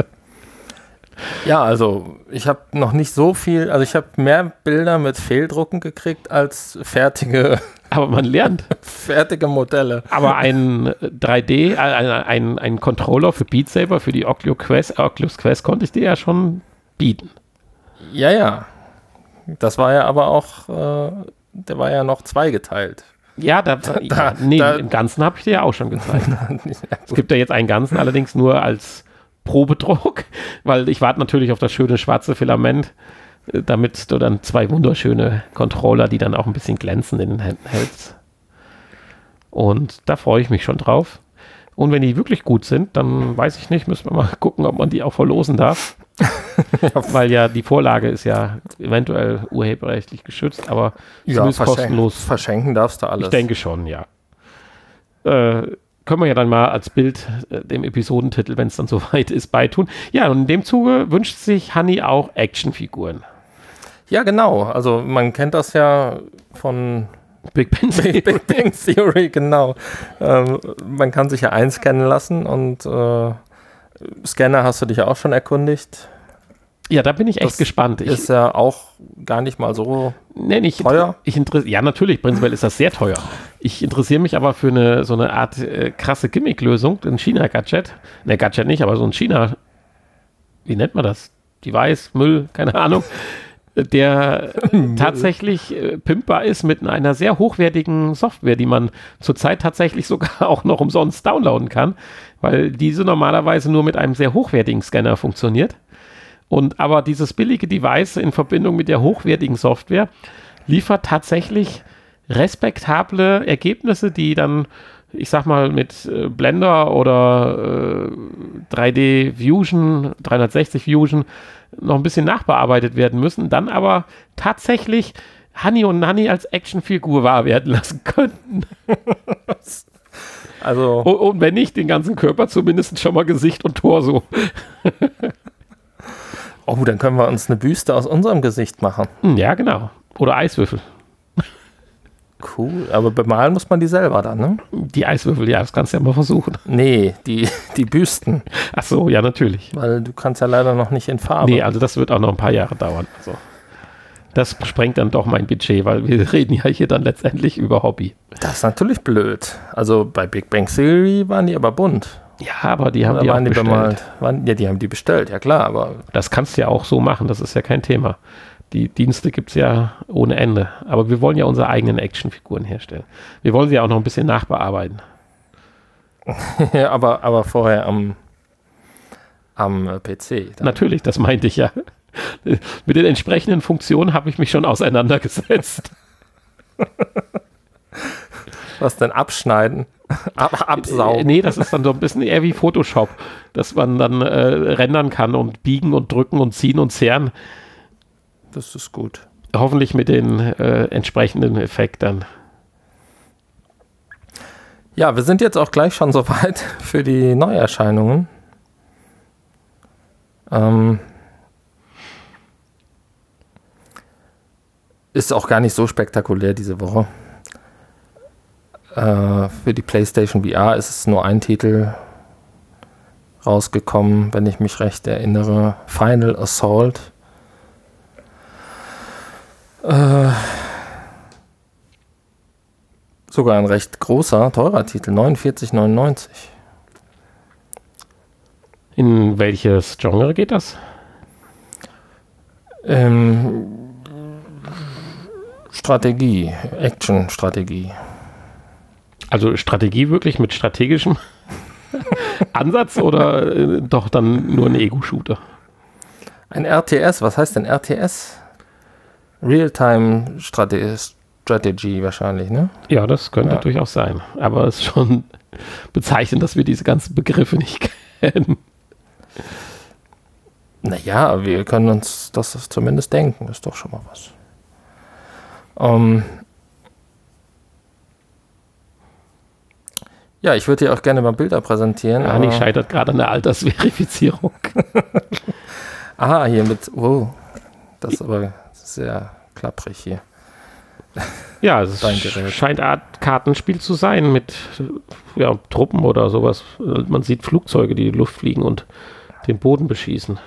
Ja, also ich habe noch nicht so viel, also ich habe mehr Bilder mit Fehldrucken gekriegt als fertige, aber man lernt. fertige Modelle. Aber ein drei D, äh, ein, ein Controller für Beat Saber, für die Oculus Quest, Oculus Quest konnte ich dir ja schon bieten. Ja, ja. Das war ja aber auch, äh, der war ja noch zweigeteilt. Ja, da, da, ja, nee, da, im Ganzen habe ich dir ja auch schon gezeigt. Ja, es gibt ja jetzt einen Ganzen, allerdings nur als Probedruck, weil ich warte natürlich auf das schöne schwarze Filament, damit du dann zwei wunderschöne Controller, die dann auch ein bisschen glänzen, in den Händen hältst. Und da freue ich mich schon drauf. Und wenn die wirklich gut sind, dann weiß ich nicht, müssen wir mal gucken, ob man die auch verlosen darf. Weil ja die Vorlage ist ja eventuell urheberrechtlich geschützt, aber ja, zumindest verschenken, kostenlos. Verschenken darfst du alles. Ich denke schon, ja. Äh, können wir ja dann mal als Bild äh, dem Episodentitel, wenn es dann soweit ist, beitun. Ja, und in dem Zuge wünscht sich Hanni auch Actionfiguren. Ja, genau. Also man kennt das ja von Big Bang Theory. Big Bang Theory, genau. Ähm, man kann sich ja einscannen lassen und äh, Scanner hast du dich ja auch schon erkundigt. Ja, da bin ich echt das gespannt. Ich, ist ja auch gar nicht mal so nee, nicht teuer. Ich interess- ja, natürlich, prinzipiell ist das sehr teuer. Ich interessiere mich aber für eine so eine Art äh, krasse Gimmick-Lösung, ein China-Gadget. Ne, Gadget nicht, aber so ein China, wie nennt man das? Device, Müll, keine Ahnung. Der tatsächlich äh, pimpbar ist mit einer sehr hochwertigen Software, die man zurzeit tatsächlich sogar auch noch umsonst downloaden kann, weil diese normalerweise nur mit einem sehr hochwertigen Scanner funktioniert. Und aber dieses billige Device in Verbindung mit der hochwertigen Software liefert tatsächlich respektable Ergebnisse, die dann, ich sag mal, mit äh, Blender oder äh, drei D Fusion, dreihundertsechzig Fusion noch ein bisschen nachbearbeitet werden müssen, dann aber tatsächlich Hani und Nani als Actionfigur wahr werden lassen könnten. Also und, und wenn nicht, den ganzen Körper zumindest schon mal Gesicht und Torso. Oh, dann können wir uns eine Büste aus unserem Gesicht machen. Ja, genau. Oder Eiswürfel. Cool, aber bemalen muss man die selber dann, ne? Die Eiswürfel, ja, das kannst du ja mal versuchen. Nee, die, die Büsten. Ach so, ja, natürlich. Weil du kannst ja leider noch nicht in Farbe. Nee, also das wird auch noch ein paar Jahre dauern. Also das sprengt dann doch mein Budget, weil wir reden ja hier dann letztendlich über Hobby. Das ist natürlich blöd. Also bei Big Bang Theory waren die aber bunt. Ja, aber die haben Oder die auch waren die bestellt. bemalt? Waren, ja, die haben die bestellt, ja klar, aber Das kannst du ja auch so machen, das ist ja kein Thema. Die Dienste gibt es ja ohne Ende. Aber wir wollen ja unsere eigenen Actionfiguren herstellen. Wir wollen sie ja auch noch ein bisschen nachbearbeiten. ja, aber, aber vorher am, am äh, P C. Dann. Natürlich, das meinte ich ja. Mit den entsprechenden Funktionen habe ich mich schon auseinandergesetzt. Was denn abschneiden? Ab, absaugen? Äh, nee, das ist dann so ein bisschen eher wie Photoshop, dass man dann äh, rendern kann und biegen und drücken und ziehen und zehren. Das ist gut. Hoffentlich mit den äh, entsprechenden Effekten. Ja, wir sind jetzt auch gleich schon soweit für die Neuerscheinungen. Ähm, ist auch gar nicht so spektakulär diese Woche. Äh, für die PlayStation V R ist es nur ein Titel rausgekommen, wenn ich mich recht erinnere. Final Assault. Äh, sogar ein recht großer, teurer Titel, neunundvierzig neunundneunzig. In welches Genre geht das? Ähm, Strategie, Action-Strategie. Also Strategie wirklich mit strategischem Ansatz oder äh, doch dann nur ein Ego-Shooter? Ein R T S, was heißt denn R T S? Real-Time Strate- Strategy wahrscheinlich, ne? Ja, das könnte Ja. durchaus sein. Aber es ist schon bezeichnend, dass wir diese ganzen Begriffe nicht kennen. Naja, wir können uns das zumindest denken, das ist doch schon mal was. Ähm ja, ich würde dir auch gerne mal Bilder präsentieren. Ani aber- scheitert gerade an der Altersverifizierung. Ah, hier mit, wow, das ist aber sehr klapprig hier. Ja, es Dein Gerät. scheint Art Kartenspiel zu sein mit ja, Truppen oder sowas. Man sieht Flugzeuge, die in die Luft fliegen und den Boden beschießen.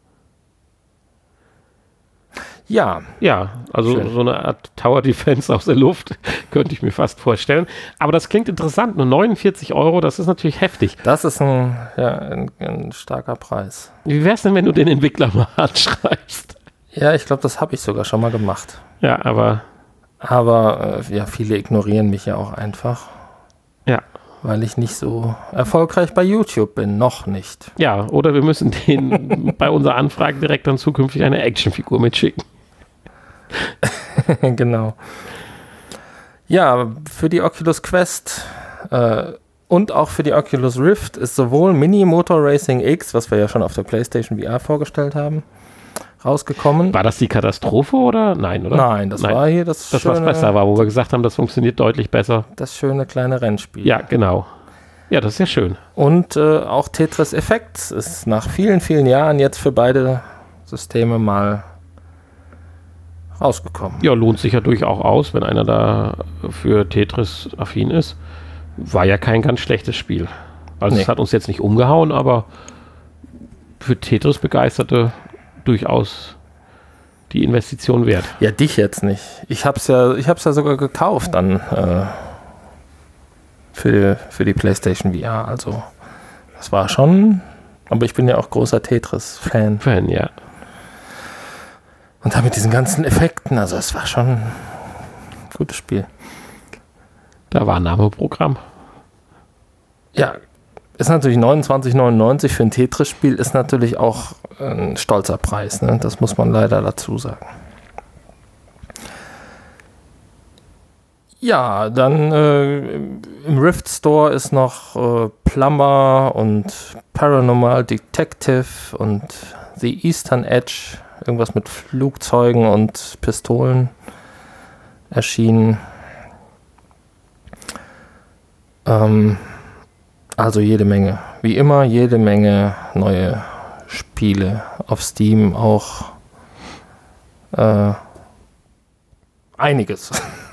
Ja, Ja, also Schön. so eine Art Tower Defense aus der Luft könnte ich mir fast vorstellen. Aber das klingt interessant. Nur neunundvierzig Euro, das ist natürlich heftig. das ist ein, ja, ein, ein starker Preis. Wie wär's denn, wenn du den Entwickler mal anschreibst? Ja, ich glaube, das habe ich sogar schon mal gemacht. Ja, aber Aber äh, ja, viele ignorieren mich ja auch einfach, ja. weil ich nicht so erfolgreich bei YouTube bin. Noch nicht. Ja, oder wir müssen den bei unserer Anfrage direkt dann zukünftig eine Actionfigur mitschicken. Genau. Ja, für die Oculus Quest äh, und auch für die Oculus Rift ist sowohl Mini Motor Racing X, was wir ja schon auf der PlayStation V R vorgestellt haben, rausgekommen. War das die Katastrophe oder? Nein, oder? Nein, das war hier das, Das, was schöne, besser war, wo wir gesagt haben, das funktioniert deutlich besser. das schöne kleine Rennspiel. Ja, genau. Ja, das ist ja schön. Und äh, auch Tetris Effects ist nach vielen, vielen Jahren jetzt für beide Systeme mal rausgekommen. Ja, lohnt sich ja durchaus aus, wenn einer da für Tetris affin ist. War ja kein ganz schlechtes Spiel. Also Nee. es hat uns jetzt nicht umgehauen, aber für Tetris-Begeisterte durchaus die Investition wert. Ja, dich jetzt nicht. Ich hab's ja, ich hab's ja sogar gekauft dann äh, für, für die PlayStation V R. Also das war schon, aber ich bin ja auch großer Tetris-Fan. Fan, ja. Und da mit diesen ganzen Effekten, also es war schon ein gutes Spiel. Da war ein Name-Programm. Ja, ist natürlich neunundzwanzig neunundneunzig für ein Tetris-Spiel, ist natürlich auch ein stolzer Preis, ne? Das muss man leider dazu sagen. Ja, dann äh, im Rift Store ist noch äh, Plumber und Paranormal Detective und The Eastern Edge, irgendwas mit Flugzeugen und Pistolen erschienen. Ähm, also jede Menge. Wie immer, jede Menge neue Spiele auf Steam, auch äh, einiges.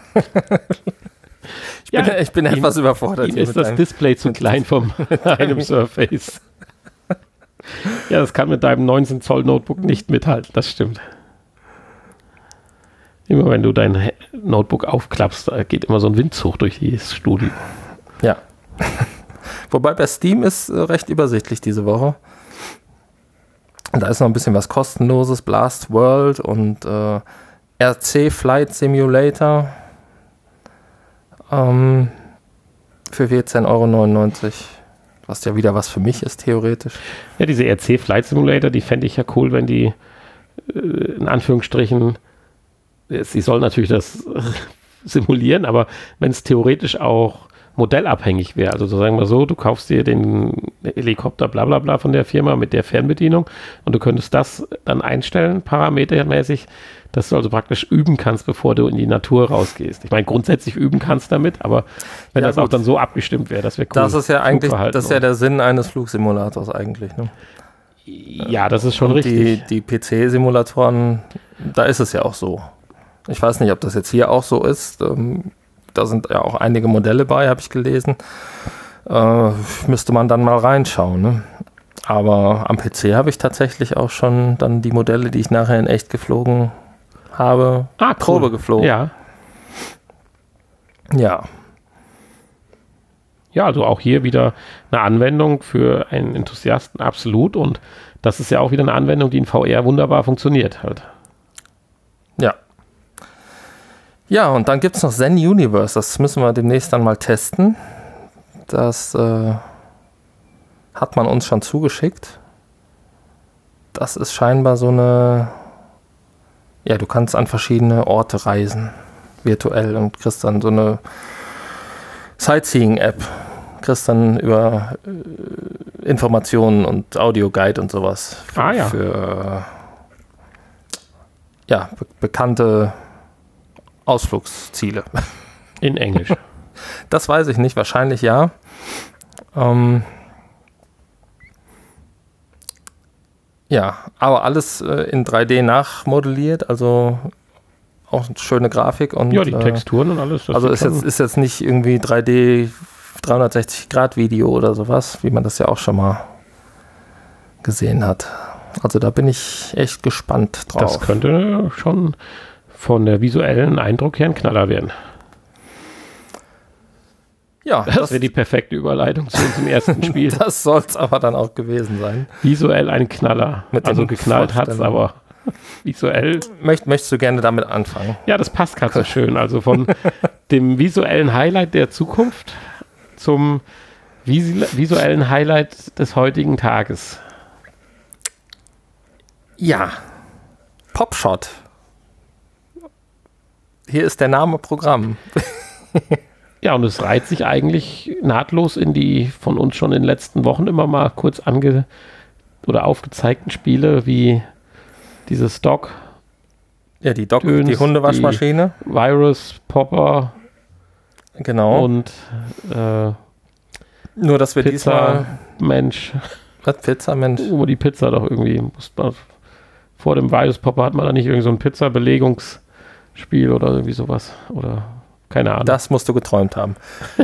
ich, ja, bin, ich bin ihm, etwas überfordert. Ihm ist das einem, Display zu klein vom einem Surface. Ja, das kann mit deinem neunzehn Zoll Notebook nicht mithalten, das stimmt. Immer wenn du dein Notebook aufklappst, da geht immer so ein Windzug durch das Studio. Ja. Wobei bei Steam ist äh, recht übersichtlich diese Woche. Da ist noch ein bisschen was kostenloses, Blast World und äh, R C Flight Simulator ähm, für vierzehn Euro neunundneunzig, was ja wieder was für mich ist, theoretisch. Ja, diese R C Flight Simulator, die fände ich ja cool, wenn die äh, in Anführungsstrichen, sie soll natürlich das simulieren, aber wenn es theoretisch auch modellabhängig wäre, also so sagen wir so, du kaufst dir den Helikopter bla bla bla von der Firma mit der Fernbedienung und du könntest das dann einstellen, parametermäßig, dass du also praktisch üben kannst, bevor du in die Natur rausgehst. Ich meine, grundsätzlich üben kannst damit, aber wenn ja, das gut. auch dann so abgestimmt wäre, das wäre cool. Das ist ja eigentlich, das ist ja der Sinn eines Flugsimulators eigentlich, ne? Ja, das ist schon und richtig. Die, die P C-Simulatoren, da ist es ja auch so. Ich weiß nicht, ob das jetzt hier auch so ist. Ähm, Da sind ja auch einige Modelle bei, habe ich gelesen. Äh, müsste man dann mal reinschauen. Ne? Aber am P C habe ich tatsächlich auch schon dann die Modelle, die ich nachher in echt geflogen habe, ah, cool. Probe geflogen. Ja. Ja. Ja, also auch hier wieder eine Anwendung für einen Enthusiasten, absolut. Und das ist ja auch wieder eine Anwendung, die in V R wunderbar funktioniert halt. Ja. Ja, und dann gibt es noch Zen Universe, das müssen wir demnächst dann mal testen. Das äh, hat man uns schon zugeschickt. Das ist scheinbar so eine, ja, du kannst an verschiedene Orte reisen, virtuell, und kriegst dann so eine Sightseeing-App, kriegst dann über äh, Informationen und Audioguide und sowas für, ah, ja. für äh, ja, be- bekannte Ausflugsziele. In Englisch. Das weiß ich nicht, wahrscheinlich ja. Ähm ja, aber alles äh, in drei D nachmodelliert, also auch eine schöne Grafik. Und, ja, die äh, Texturen und alles. Das also ist jetzt, ist jetzt nicht irgendwie drei D dreihundertsechzig Grad Video oder sowas, wie man das ja auch schon mal gesehen hat. Also da bin ich echt gespannt drauf. Das könnte schon von der visuellen Eindruck her ein Knaller werden. Ja, das, das wäre die perfekte Überleitung zu unserem ersten Spiel. Das soll es aber dann auch gewesen sein. Visuell ein Knaller. Mit also geknallt hat es, aber visuell. Möcht, möchtest du gerne damit anfangen? Ja, das passt gerade so schön. Also von dem visuellen Highlight der Zukunft zum visuellen Highlight des heutigen Tages. Ja, Popshot. Hier ist der Name Programm. Ja, und es reiht sich eigentlich nahtlos in die von uns schon in den letzten Wochen immer mal kurz ange- oder aufgezeigten Spiele wie dieses Doc. Ja, die Doc, Töns, die Hundewaschmaschine. Die Virus, Popper. Genau. Und äh, nur, dass wir Pizza, diesmal... Mensch. Was, Pizza, Mensch? Wo die Pizza doch irgendwie... Muss man, vor dem Virus Popper hat man da nicht irgend so ein Pizza-Belegungsspiel oder irgendwie sowas. Oder... Keine Ahnung. Das musst du geträumt haben.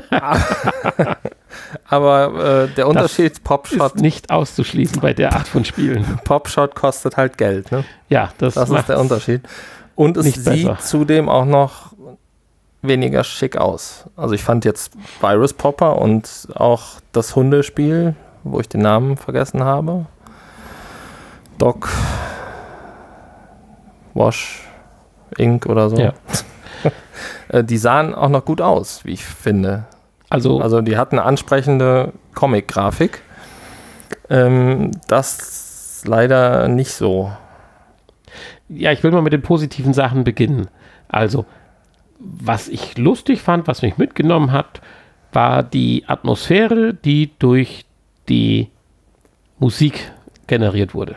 Aber äh, der Unterschied, das Popshot... ist nicht auszuschließen bei der Art von Spielen. Popshot kostet halt Geld, ne? Ja, das, das ist der Unterschied. Und es sieht besser. Zudem auch noch weniger schick aus. Also ich fand jetzt Virus Popper und auch das Hundespiel, wo ich den Namen vergessen habe, Doc Wash Inc oder so. Ja. Die sahen auch noch gut aus, wie ich finde. Also, also die hatten eine ansprechende Comic-Grafik. Ähm, das leider nicht so. Ja, ich will mal mit den positiven Sachen beginnen. Also, was ich lustig fand, was mich mitgenommen hat, war die Atmosphäre, die durch die Musik generiert wurde.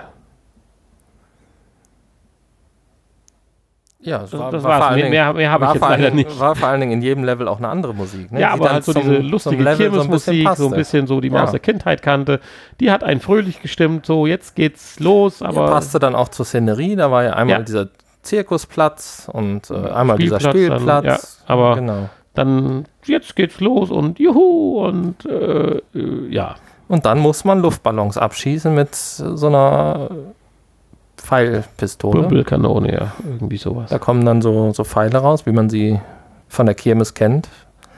Ja, es war, das war war's. Mehr, mehr, mehr habe ich jetzt leider Dingen, nicht. War vor allen Dingen in jedem Level auch eine andere Musik. Ne? Ja, die aber halt so zum, diese lustige Kirmesmusik, so, so ein bisschen so, die man ja. aus der Kindheit kannte, die hat einen fröhlich gestimmt, so jetzt geht's los. Aber ja, passte dann auch zur Szenerie, da war ja einmal ja. dieser Zirkusplatz und äh, einmal dieser Spielplatz, Spielplatz. Dann, ja, aber genau. dann, jetzt geht's los und juhu und äh, äh, ja. Und dann muss man Luftballons abschießen mit so einer Pfeilpistole. Bümpelkanone, ja, irgendwie sowas. Da kommen dann so, so Pfeile raus, wie man sie von der Kirmes kennt.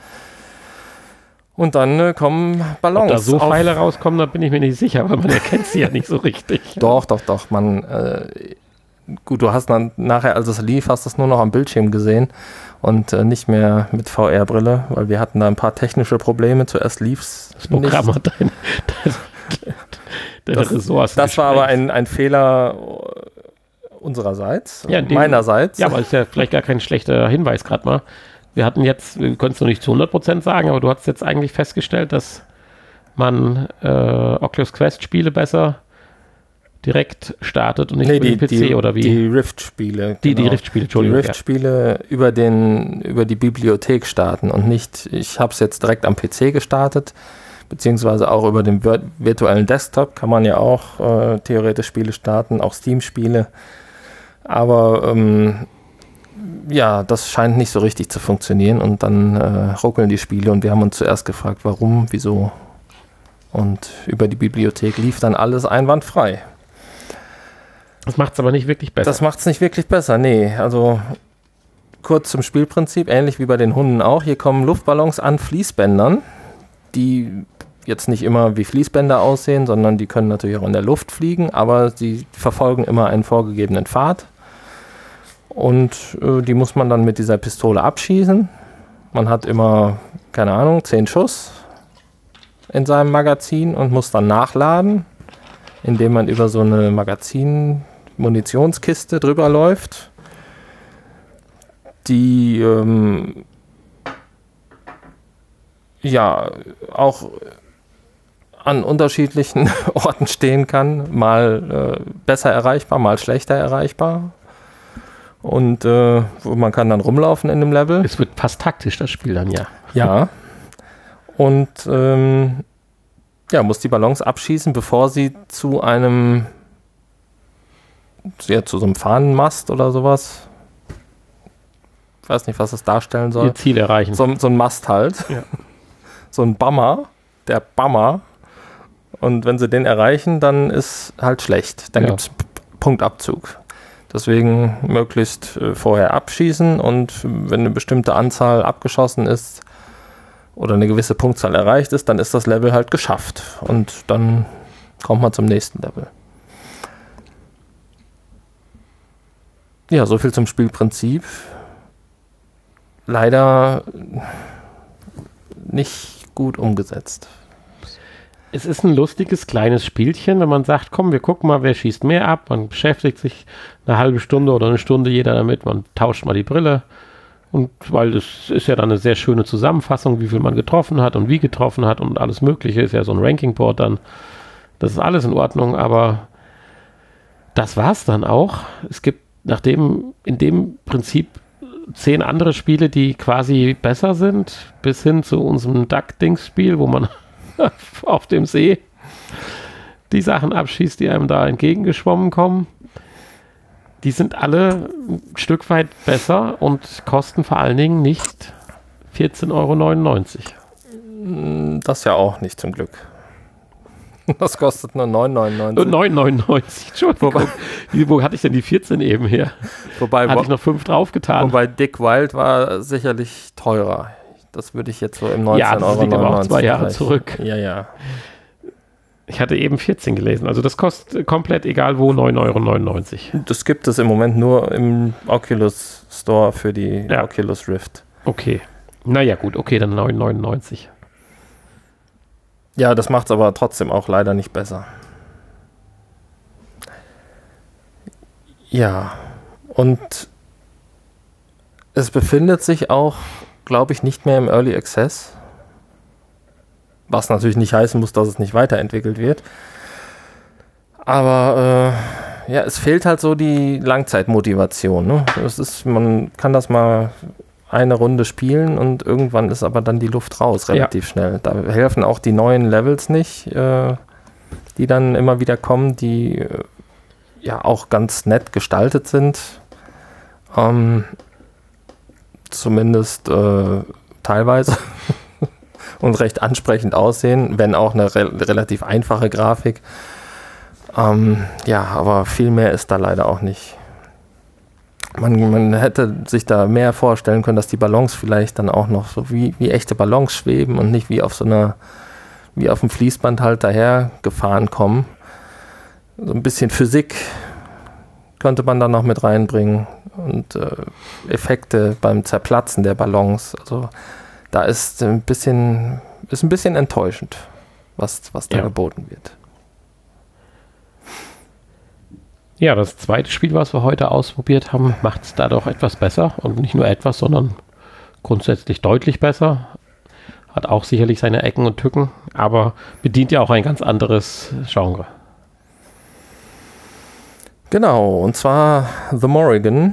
Und dann äh, kommen Ballons. Ob da so auf. Pfeile rauskommen, da bin ich mir nicht sicher, weil man erkennt sie ja nicht so richtig. Doch, doch, doch. Man, äh, gut, du hast dann nachher, als es lief, hast du es nur noch am Bildschirm gesehen und äh, nicht mehr mit V R-Brille, weil wir hatten da ein paar technische Probleme. Zuerst lief es Das Programm nicht. hat deine, deine Das, Ressourcen das war aber gesprengt. ein, ein Fehler unsererseits, Ja, in dem- meinerseits. Ja, aber ist ja vielleicht gar kein schlechter Hinweis gerade mal. Wir hatten jetzt, wir können es noch nicht zu hundert Prozent sagen, aber du hast jetzt eigentlich festgestellt, dass man äh, Oculus Quest Spiele besser direkt startet und nicht Nee, über die, den P C die, oder wie? die Rift-Spiele. die, die genau. Rift-Spiele, Die Entschuldigung. Rift-Spiele über, den, über die Bibliothek starten und nicht, ich habe es jetzt direkt am P C gestartet, beziehungsweise auch über den vir virtuellen Desktop kann man ja auch äh, theoretisch Spiele starten, auch Steam-Spiele. Aber ähm, ja, das scheint nicht so richtig zu funktionieren und dann äh, ruckeln die Spiele und wir haben uns zuerst gefragt, warum, wieso. Und über die Bibliothek lief dann alles einwandfrei. Das macht es aber nicht wirklich besser. Das macht es nicht wirklich besser, nee. Also kurz zum Spielprinzip, ähnlich wie bei den Hunden auch. Hier kommen Luftballons an Fließbändern, die jetzt nicht immer wie Fließbänder aussehen, sondern die können natürlich auch in der Luft fliegen, aber sie verfolgen immer einen vorgegebenen Pfad. Und äh, die muss man dann mit dieser Pistole abschießen. Man hat immer, keine Ahnung, zehn Schuss in seinem Magazin und muss dann nachladen, indem man über so eine Magazin-Munitionskiste drüber läuft, die ähm, ja auch an unterschiedlichen Orten stehen kann, mal äh, besser erreichbar, mal schlechter erreichbar. Und äh, man kann dann rumlaufen in dem Level. Es wird fast taktisch, das Spiel dann, ja. Ja. Und ähm, ja, muss die Ballons abschießen, bevor sie zu einem ja, zu so einem Fahnenmast oder sowas. Ich weiß nicht, was das darstellen soll. Ihr Ziel erreichen. So, so ein Mast halt. Ja. So ein Bammer. Der Bammer. Und wenn sie den erreichen, dann ist halt schlecht. Dann Ja. gibt es Punktabzug. Deswegen möglichst äh, vorher abschießen und wenn eine bestimmte Anzahl abgeschossen ist oder eine gewisse Punktzahl erreicht ist, dann ist das Level halt geschafft und dann kommt man zum nächsten Level. Ja, so viel zum Spielprinzip. Leider nicht gut umgesetzt. Es ist ein lustiges kleines Spielchen, wenn man sagt, komm, wir gucken mal, wer schießt mehr ab. Man beschäftigt sich eine halbe Stunde oder eine Stunde jeder damit, man tauscht mal die Brille. Und weil das ist ja dann eine sehr schöne Zusammenfassung, wie viel man getroffen hat und wie getroffen hat und alles Mögliche, ist ja so ein Ranking-Board dann. Das ist alles in Ordnung, aber das war's dann auch. Es gibt nachdem in dem Prinzip zehn andere Spiele, die quasi besser sind, bis hin zu unserem Duck-Dings-Spiel, wo man auf dem See die Sachen abschießt, die einem da entgegengeschwommen kommen. Die sind alle ein Stück weit besser und kosten vor allen Dingen nicht vierzehn Euro neunundneunzig. Das ja auch nicht, zum Glück. Das kostet nur neun neunundneunzig. neun neunundneunzig, Entschuldigung. Wobei, Wie, wo hatte ich denn die vierzehn eben her? wobei, Hatte ich noch fünf draufgetan. wobei Dick Wild war sicherlich teurer. Das würde ich jetzt so im Ja, neunzehn das Euro liegt aber auch neunundneunzig zwei Jahre Bereich. zurück. Ja, ja. Ich hatte eben vierzehn gelesen. Also das kostet komplett egal wo, neun Euro neunundneunzig. Das gibt es im Moment nur im Oculus Store für die Ja. Oculus Rift. Okay. Naja gut, okay, dann neun neunundneunzig. Ja, das macht es aber trotzdem auch leider nicht besser. Ja, und Es befindet sich auch, glaube ich, nicht mehr im Early Access. Was natürlich nicht heißen muss, dass es nicht weiterentwickelt wird. Aber äh, ja, es fehlt halt so die Langzeitmotivation. Ne? Es ist, man kann das mal eine Runde spielen und irgendwann ist aber dann die Luft raus, relativ ja. schnell. Da helfen auch die neuen Levels nicht, äh, die dann immer wieder kommen, die äh, ja auch ganz nett gestaltet sind. Ähm, zumindest äh, teilweise und recht ansprechend aussehen, wenn auch eine re- relativ einfache Grafik. Ähm, ja, aber viel mehr ist da leider auch nicht. Man, man hätte sich da mehr vorstellen können, dass die Ballons vielleicht dann auch noch so wie, wie echte Ballons schweben und nicht wie auf so einer, wie auf dem Fließband halt daher gefahren kommen. So ein bisschen Physik könnte man da noch mit reinbringen und äh, Effekte beim Zerplatzen der Ballons. Also da ist ein bisschen, ist ein bisschen enttäuschend, was, was da ja. geboten wird. Ja, das zweite Spiel, was wir heute ausprobiert haben, macht es da doch etwas besser. Und nicht nur etwas, sondern grundsätzlich deutlich besser. Hat auch sicherlich seine Ecken und Tücken, aber bedient ja auch ein ganz anderes Genre. Genau, und zwar The Morrigan.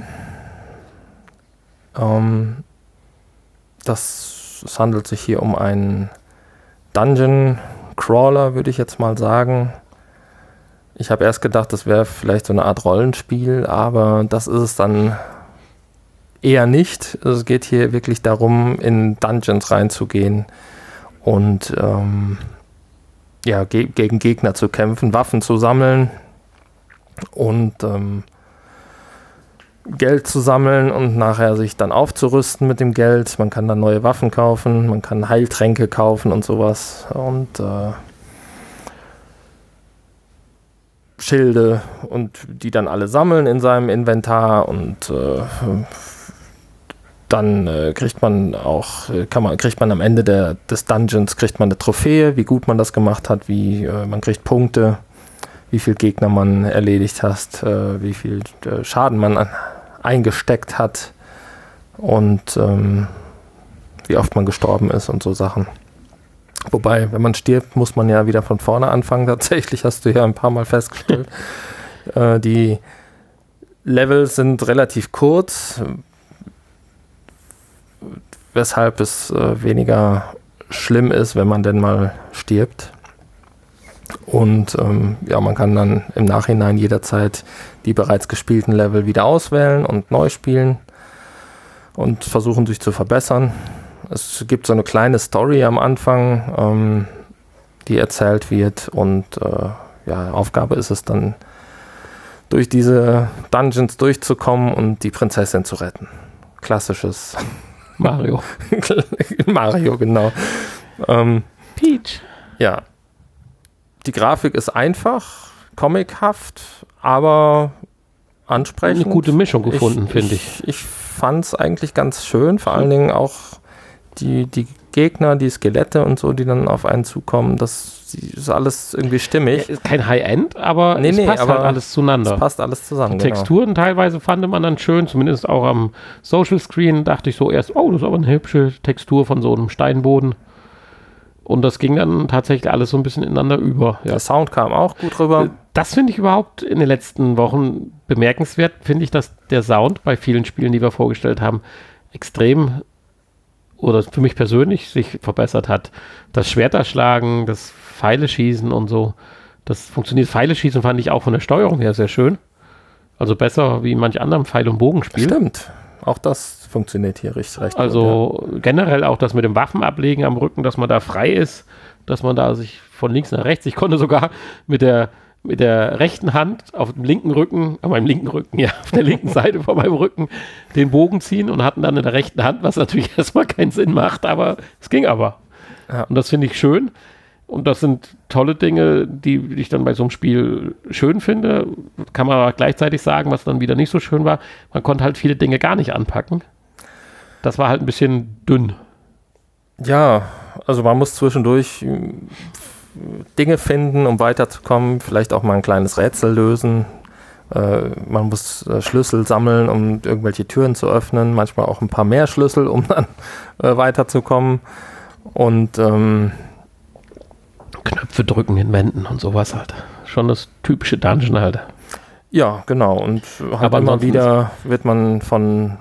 Ähm, das, es handelt sich hier um einen Dungeon Crawler, würde ich jetzt mal sagen. Ich habe erst gedacht, das wäre vielleicht so eine Art Rollenspiel, aber das ist es dann eher nicht. Es geht hier wirklich darum, in Dungeons reinzugehen und ähm, ja, ge- gegen Gegner zu kämpfen, Waffen zu sammeln und ähm, Geld zu sammeln und nachher sich dann aufzurüsten mit dem Geld. Man kann dann neue Waffen kaufen, man kann Heiltränke kaufen und sowas und äh, Schilde und die dann alle sammeln in seinem Inventar und äh, dann äh, kriegt man auch, kann man, kriegt man am Ende der, des Dungeons kriegt man eine Trophäe, wie gut man das gemacht hat, wie äh, man kriegt Punkte, wie viel Gegner man erledigt hat, äh, wie viel äh, Schaden man an, eingesteckt hat und ähm, wie oft man gestorben ist und so Sachen. Wobei, wenn man stirbt, muss man ja wieder von vorne anfangen. Tatsächlich hast du ja ein paar Mal festgestellt. äh, die Levels sind relativ kurz, weshalb es äh, weniger schlimm ist, wenn man denn mal stirbt. Und ähm, ja, man kann dann im Nachhinein jederzeit die bereits gespielten Level wieder auswählen und neu spielen und versuchen, sich zu verbessern. Es gibt so eine kleine Story am Anfang, ähm, die erzählt wird und äh, ja, Aufgabe ist es dann, durch diese Dungeons durchzukommen und die Prinzessin zu retten. Klassisches Mario. Mario, genau. Ähm, Peach. Ja. Die Grafik ist einfach, comichaft, aber ansprechend. Eine gute Mischung gefunden, finde ich. Ich, ich fand es eigentlich ganz schön, vor allen Dingen auch die, die Gegner, die Skelette und so, die dann auf einen zukommen, das ist alles irgendwie stimmig. Ja, kein High-End, aber nee, es nee, passt aber halt alles zueinander. Es passt alles zusammen, Die Texturen genau. Teilweise fand man dann schön, zumindest auch am Social Screen dachte ich so erst, oh, das ist aber eine hübsche Textur von so einem Steinboden. Und das ging dann tatsächlich alles so ein bisschen ineinander über. Ja. Der Sound kam auch gut rüber. Das finde ich überhaupt in den letzten Wochen bemerkenswert, finde ich, dass der Sound bei vielen Spielen, die wir vorgestellt haben, extrem oder für mich persönlich sich verbessert hat. Das Schwerterschlagen, das Pfeile schießen und so, das funktioniert. Pfeile schießen fand ich auch von der Steuerung her sehr schön. Also besser wie in manch anderem Pfeil- und Bogenspiel. Stimmt. Auch das funktioniert hier recht, recht also gut. Ja. Generell auch das mit dem Waffenablegen am Rücken, dass man da frei ist, dass man da sich von links nach rechts, ich konnte sogar mit der mit der rechten Hand auf dem linken Rücken, auf meinem linken Rücken, ja, auf der linken Seite von meinem Rücken den Bogen ziehen und hatten dann in der rechten Hand, was natürlich erstmal keinen Sinn macht, aber es ging aber. Ja. Und das finde ich schön. Und das sind tolle Dinge, die ich dann bei so einem Spiel schön finde. Kann man aber gleichzeitig sagen, was dann wieder nicht so schön war. Man konnte halt viele Dinge gar nicht anpacken. Das war halt ein bisschen dünn. Ja, also man muss zwischendurch Dinge finden, um weiterzukommen. Vielleicht auch mal ein kleines Rätsel lösen. Äh, man muss äh, Schlüssel sammeln, um irgendwelche Türen zu öffnen, manchmal auch ein paar mehr Schlüssel, um dann äh, weiterzukommen. Und ähm, Knöpfe drücken in Wänden und sowas halt. Schon das typische Dungeon halt. Ja, genau. Und halt Aber immer wieder wird man von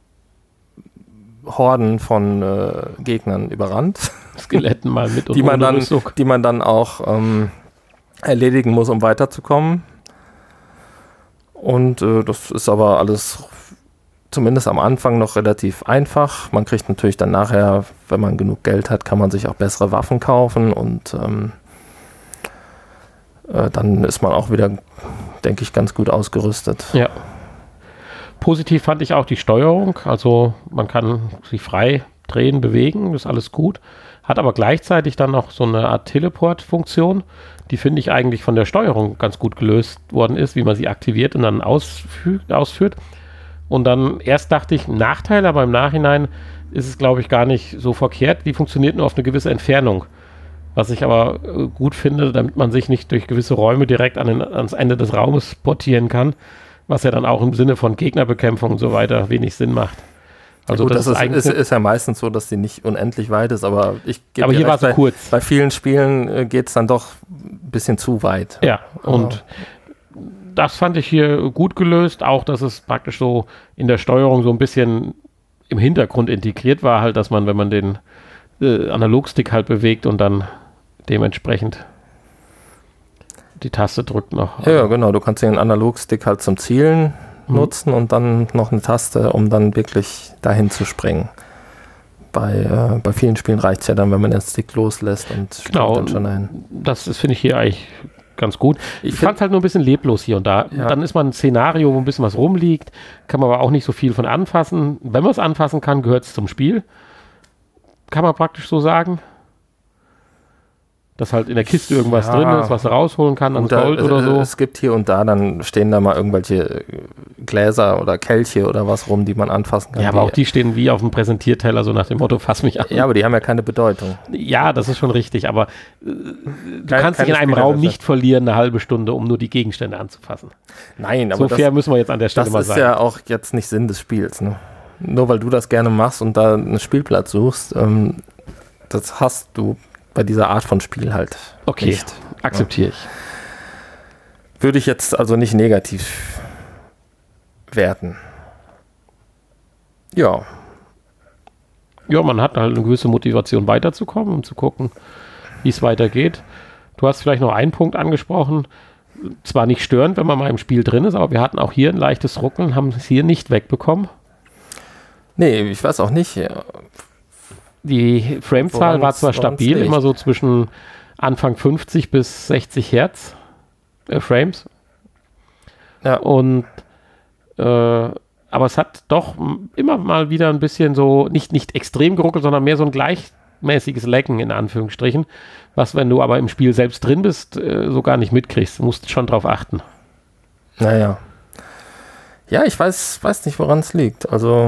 Horden von äh, Gegnern überrannt. Skeletten mal mit und die man dann, Rüstung. die man dann auch ähm, erledigen muss, um weiterzukommen. Und äh, das ist aber alles zumindest am Anfang noch relativ einfach. Man kriegt natürlich dann nachher, wenn man genug Geld hat, kann man sich auch bessere Waffen kaufen und ähm, äh, dann ist man auch wieder, denke ich, ganz gut ausgerüstet. Ja. Positiv fand ich auch die Steuerung. Also man kann sich frei drehen, bewegen, das ist alles gut. Hat aber gleichzeitig dann noch so eine Art Teleport-Funktion, die finde ich eigentlich von der Steuerung ganz gut gelöst worden ist, wie man sie aktiviert und dann ausfü- ausführt. Und dann erst dachte ich, Nachteil, aber im Nachhinein ist es, glaube ich, gar nicht so verkehrt. Die funktioniert nur auf eine gewisse Entfernung. Was ich aber äh, gut finde, damit man sich nicht durch gewisse Räume direkt an den, ans Ende des Raumes portieren kann, was ja dann auch im Sinne von Gegnerbekämpfung und so weiter wenig Sinn macht. Also ja gut, das, das ist, ist, eigentlich ist, ist ja meistens so, dass die nicht unendlich weit ist, aber ich gebe aber dir hier war recht, es so bei, kurz. bei vielen Spielen äh, geht es dann doch ein bisschen zu weit. Ja, und das fand ich hier gut gelöst, auch dass es praktisch so in der Steuerung so ein bisschen im Hintergrund integriert war, halt, dass man, wenn man den äh, Analogstick halt bewegt und dann dementsprechend die Taste drückt noch. Ja, ja, genau, du kannst den Analogstick halt zum Zielen mhm. nutzen und dann noch eine Taste, um dann wirklich dahin zu springen. Bei, äh, bei vielen Spielen reicht es ja dann, wenn man den Stick loslässt und genau, dann schon ein. Das ist, finde ich, hier eigentlich ganz gut. Ich, ich fand es halt nur ein bisschen leblos hier und da. Ja. Dann ist man ein Szenario, wo ein bisschen was rumliegt, kann man aber auch nicht so viel von anfassen. Wenn man es anfassen kann, gehört es zum Spiel. Kann man praktisch so sagen. Dass halt in der Kiste irgendwas ja. drin ist, was er rausholen kann, an Gold oder so. Es gibt hier und da, dann stehen da mal irgendwelche Gläser oder Kelche oder was rum, die man anfassen kann. Ja, aber auch die stehen wie auf dem Präsentierteller, so nach dem Motto, fass mich an. Ja, aber die haben ja keine Bedeutung. Ja, das ist schon richtig, aber äh, du Kein, kannst dich in einem Spieler Raum nicht verlieren, eine halbe Stunde, um nur die Gegenstände anzufassen. Nein, aber so das, fair müssen wir jetzt an der Stelle das mal ist sein. ja auch jetzt nicht Sinn des Spiels. Ne? Nur weil du das gerne machst und da einen Spielplatz suchst, ähm, das hast du bei dieser Art von Spiel halt okay, nicht. Akzeptiere ich. Würde ich jetzt also nicht negativ werten. Ja. Ja, man hat halt eine gewisse Motivation weiterzukommen, um zu gucken, wie es weitergeht. Du hast vielleicht noch einen Punkt angesprochen, zwar nicht störend, wenn man mal im Spiel drin ist, aber wir hatten auch hier ein leichtes Ruckeln, haben es hier nicht wegbekommen. Nee, ich weiß auch nicht. Ja. Die Framezahl war zwar stabil, immer so zwischen Anfang fünfzig bis sechzig Hertz äh, Frames. Ja. Und äh, aber es hat doch immer mal wieder ein bisschen so, nicht, nicht extrem geruckelt, sondern mehr so ein gleichmäßiges Lecken in Anführungsstrichen, was, wenn du aber im Spiel selbst drin bist, äh, so gar nicht mitkriegst. Du musst schon drauf achten. Naja. Ja, ich weiß, weiß nicht, woran es liegt. Also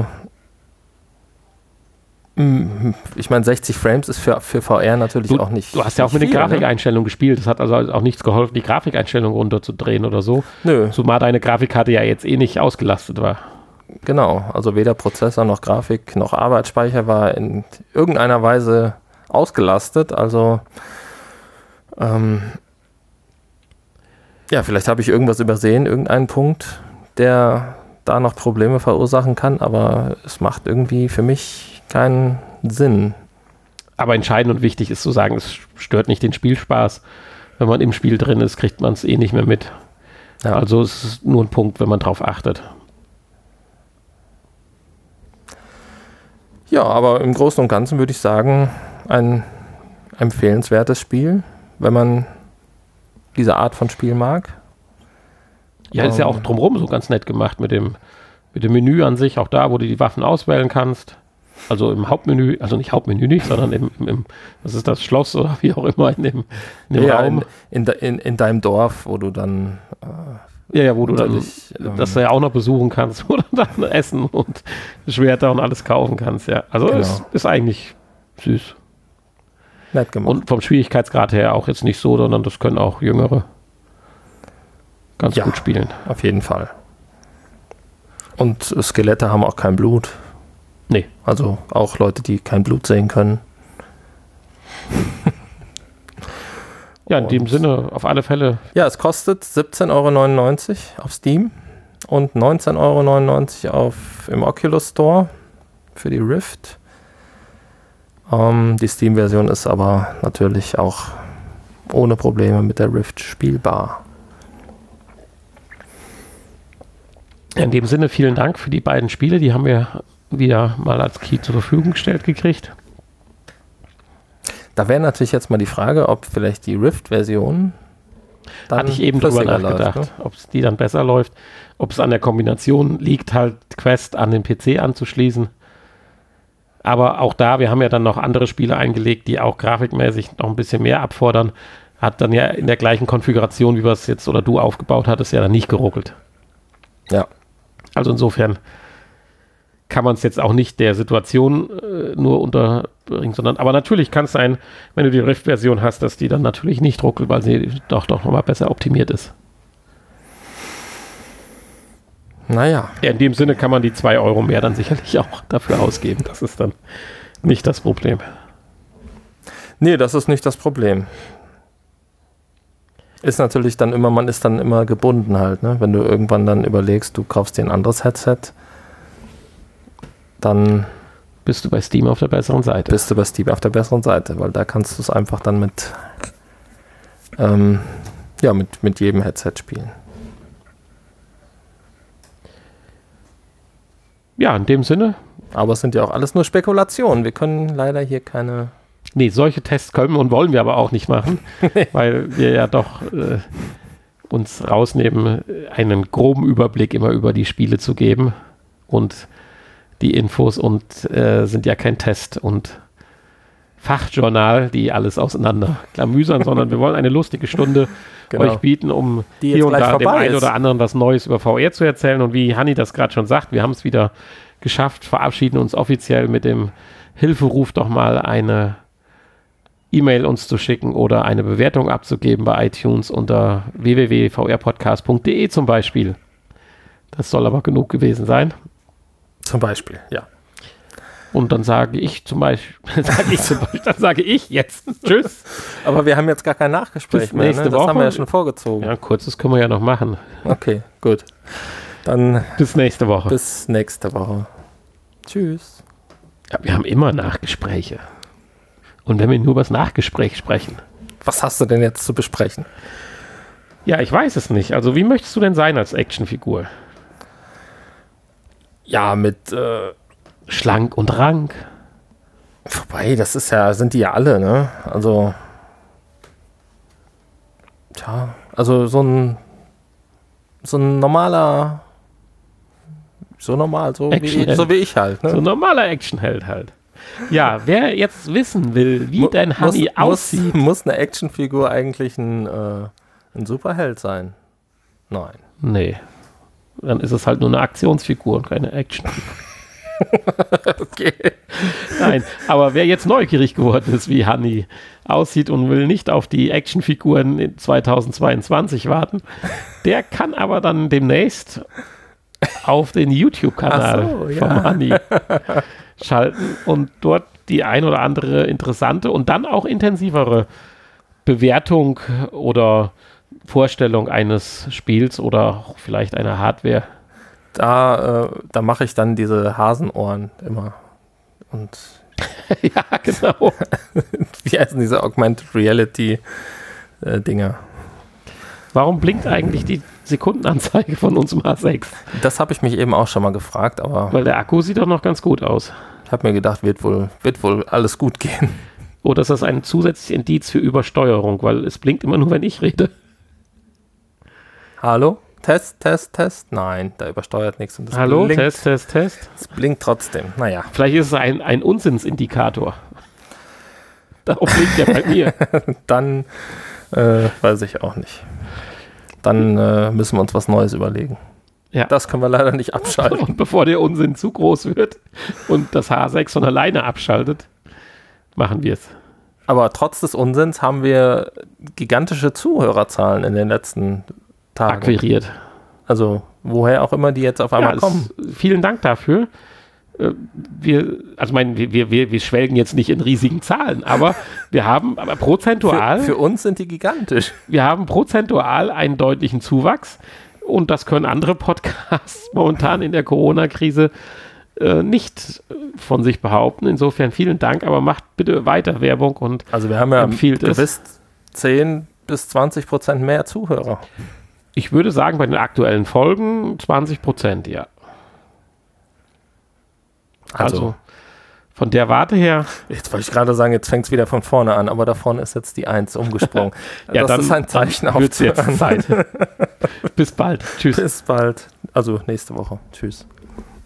ich meine, sechzig Frames ist für, für V R natürlich du, auch nicht. Du hast ja auch mit viel, den Grafikeinstellungen ne? gespielt. Das hat also auch nichts geholfen, die Grafikeinstellungen runterzudrehen oder so. Nö. Zumal deine Grafikkarte ja jetzt eh nicht ausgelastet war. Genau, also weder Prozessor noch Grafik noch Arbeitsspeicher war in irgendeiner Weise ausgelastet. Also ähm, ja, vielleicht habe ich irgendwas übersehen, irgendeinen Punkt, der da noch Probleme verursachen kann, aber es macht irgendwie für mich keinen Sinn. Aber entscheidend und wichtig ist zu sagen, es stört nicht den Spielspaß. Wenn man im Spiel drin ist, kriegt man es eh nicht mehr mit. Ja. Also es ist nur ein Punkt, wenn man drauf achtet. Ja, aber im Großen und Ganzen würde ich sagen, ein empfehlenswertes Spiel, wenn man diese Art von Spiel mag. Ja, ist ja auch drumherum so ganz nett gemacht mit dem, mit dem Menü an sich, auch da, wo du die Waffen auswählen kannst. Also im Hauptmenü, also nicht Hauptmenü nicht, sondern im, im, im was ist das, Schloss oder wie auch immer in dem, in dem ja, Raum. In, in, in, in deinem Dorf, wo du dann äh, ja, ja, wo du dann dich, ähm, das ja auch noch besuchen kannst, wo du dann essen und Schwerter und alles kaufen kannst, ja. Also genau. es ist eigentlich süß. Nett gemacht. Und vom Schwierigkeitsgrad her auch jetzt nicht so, sondern das können auch Jüngere. ganz Ja. gut spielen. Auf jeden Fall. Und Skelette haben auch kein Blut. Nee. Also auch Leute, die kein Blut sehen können. Ja, in Und- dem Sinne, auf alle Fälle. Ja, es kostet siebzehn Euro neunundneunzig auf Steam und neunzehn Euro neunundneunzig auf, im Oculus Store für die Rift. Ähm, die Steam-Version ist aber natürlich auch ohne Probleme mit der Rift spielbar. In dem Sinne, vielen Dank für die beiden Spiele. Die haben wir wieder mal als Key zur Verfügung gestellt gekriegt. Da wäre natürlich jetzt mal die Frage, ob vielleicht die Rift-Version dann Hatte ich eben drüber flüssiger nachgedacht, läuft, ne? ob es die dann besser läuft. Ob es an der Kombination liegt, halt Quest an den P C anzuschließen. Aber auch da, wir haben ja dann noch andere Spiele eingelegt, die auch grafikmäßig noch ein bisschen mehr abfordern. Hat dann ja in der gleichen Konfiguration, wie wir es jetzt oder du aufgebaut hattest, ja dann nicht geruckelt. Ja. Also insofern kann man es jetzt auch nicht der Situation äh, nur unterbringen, sondern aber natürlich kann es sein, wenn du die Rift-Version hast, dass die dann natürlich nicht ruckelt, weil sie doch doch nochmal besser optimiert ist. Naja, Ja, in dem Sinne kann man die zwei Euro mehr dann sicherlich auch dafür ausgeben. Das ist dann nicht das Problem. nee, das ist nicht das Problem. Ist natürlich dann immer, man ist dann immer gebunden halt, ne? Wenn du irgendwann dann überlegst, du kaufst dir ein anderes Headset, dann Bist du bei Steam auf der besseren Seite. bist du bei Steam auf der besseren Seite, weil da kannst du es einfach dann mit, ähm, ja, mit, mit jedem Headset spielen. Ja, in dem Sinne, Aber es sind ja auch alles nur Spekulationen. Wir können leider hier keine... nee, solche Tests können und wollen wir aber auch nicht machen, weil wir ja doch äh, uns rausnehmen, einen groben Überblick immer über die Spiele zu geben und die Infos und äh, sind ja kein Test und Fachjournal, die alles auseinander klamüsern, sondern wir wollen eine lustige Stunde Genau. euch bieten, um Die jetzt hier und gleich da dem vorbei einen ist. oder anderen was Neues über V R zu erzählen. Und wie Hanni das gerade schon sagt, wir haben es wieder geschafft, verabschieden uns offiziell mit dem Hilferuf, doch mal eine E-Mail uns zu schicken oder eine Bewertung abzugeben bei iTunes unter w w w punkt v r podcast punkt d e zum Beispiel. Das soll aber genug gewesen sein. Zum Beispiel, ja. Und dann sage ich zum Beispiel, sage ich zum Beispiel, dann sage ich jetzt Tschüss. Aber wir haben jetzt gar kein Nachgespräch Bis mehr, nächste ne? Das haben Woche. wir ja schon vorgezogen. Ja, kurzes können wir ja noch machen. Okay, gut. Dann Bis nächste Woche. bis nächste Woche. Tschüss. Ja, wir haben immer Nachgespräche. Und wenn wir nur über das Nachgespräch sprechen. Was hast du denn jetzt zu besprechen? Ja, ich weiß es nicht. Also wie möchtest du denn sein als Actionfigur? Ja, mit, äh, Schlank und rank. vorbei, das ist ja, sind die ja alle, ne? Also, tja, also so ein, so ein normaler, so normal, so, wie, Actionheld. so wie ich halt, ne? So ein normaler Actionheld halt. Ja, wer jetzt wissen will, wie Mu- dein Honey muss, aussieht. Muss, muss eine Actionfigur eigentlich ein, äh, ein Superheld sein? Nein. Nee. Dann ist es halt nur eine Aktionsfigur und keine Actionfigur. Okay. Nein, aber wer jetzt neugierig geworden ist, wie Honey aussieht und will nicht auf die Actionfiguren in zweitausendzweiundzwanzig warten, der kann aber dann demnächst auf den YouTube-Kanal Ach so, ja. vom Honey schalten und dort die ein oder andere interessante und dann auch intensivere Bewertung oder Vorstellung eines Spiels oder auch vielleicht einer Hardware. Da, äh, da mache ich dann diese Hasenohren immer. Und Ja, genau. wie heißen diese Augmented Reality äh, Dinger? Warum blinkt eigentlich die Sekundenanzeige von unserem H sechs? Das habe ich mich eben auch schon mal gefragt, aber Weil der Akku sieht doch noch ganz gut aus. ich habe mir gedacht, wird wohl, wird wohl alles gut gehen. Oder ist das ein zusätzliches Indiz für Übersteuerung? Weil es blinkt immer nur, wenn ich rede. Hallo? Test, Test, Test? Nein, da übersteuert nichts. Und das Hallo, blinkt, Test, Test, Test. Es blinkt trotzdem. Naja, Vielleicht ist es ein, ein Unsinnsindikator. Darum blinkt er bei mir. dann äh, weiß ich auch nicht. Dann äh, müssen wir uns was Neues überlegen. Ja. Das können wir leider nicht abschalten. Und bevor der Unsinn zu groß wird und das H sechs von alleine abschaltet, machen wir es. Aber trotz des Unsinns haben wir gigantische Zuhörerzahlen in den letzten akquiriert. Also woher auch immer die jetzt auf einmal ja, kommen. Es, vielen Dank dafür. Wir, also mein, wir, wir, wir schwelgen jetzt nicht in riesigen Zahlen, aber wir haben aber prozentual. Für, für uns sind die gigantisch. Wir haben prozentual einen deutlichen Zuwachs und das können andere Podcasts momentan in der Corona-Krise äh, nicht von sich behaupten. Insofern vielen Dank, aber macht bitte weiter Werbung und also wir haben ja empfiehlt gewiss es. zehn bis zwanzig Prozent mehr Zuhörer. Ich würde sagen, bei den aktuellen Folgen zwanzig Prozent, ja. Also, also von der Warte her. Jetzt wollte ich gerade sagen, jetzt fängt es wieder von vorne an, aber da vorne ist jetzt die eins umgesprungen. ja, das dann, ist ein Zeichen auf wird's jetzt Zeit. Bis bald. Tschüss. Bis bald. Also nächste Woche. Tschüss.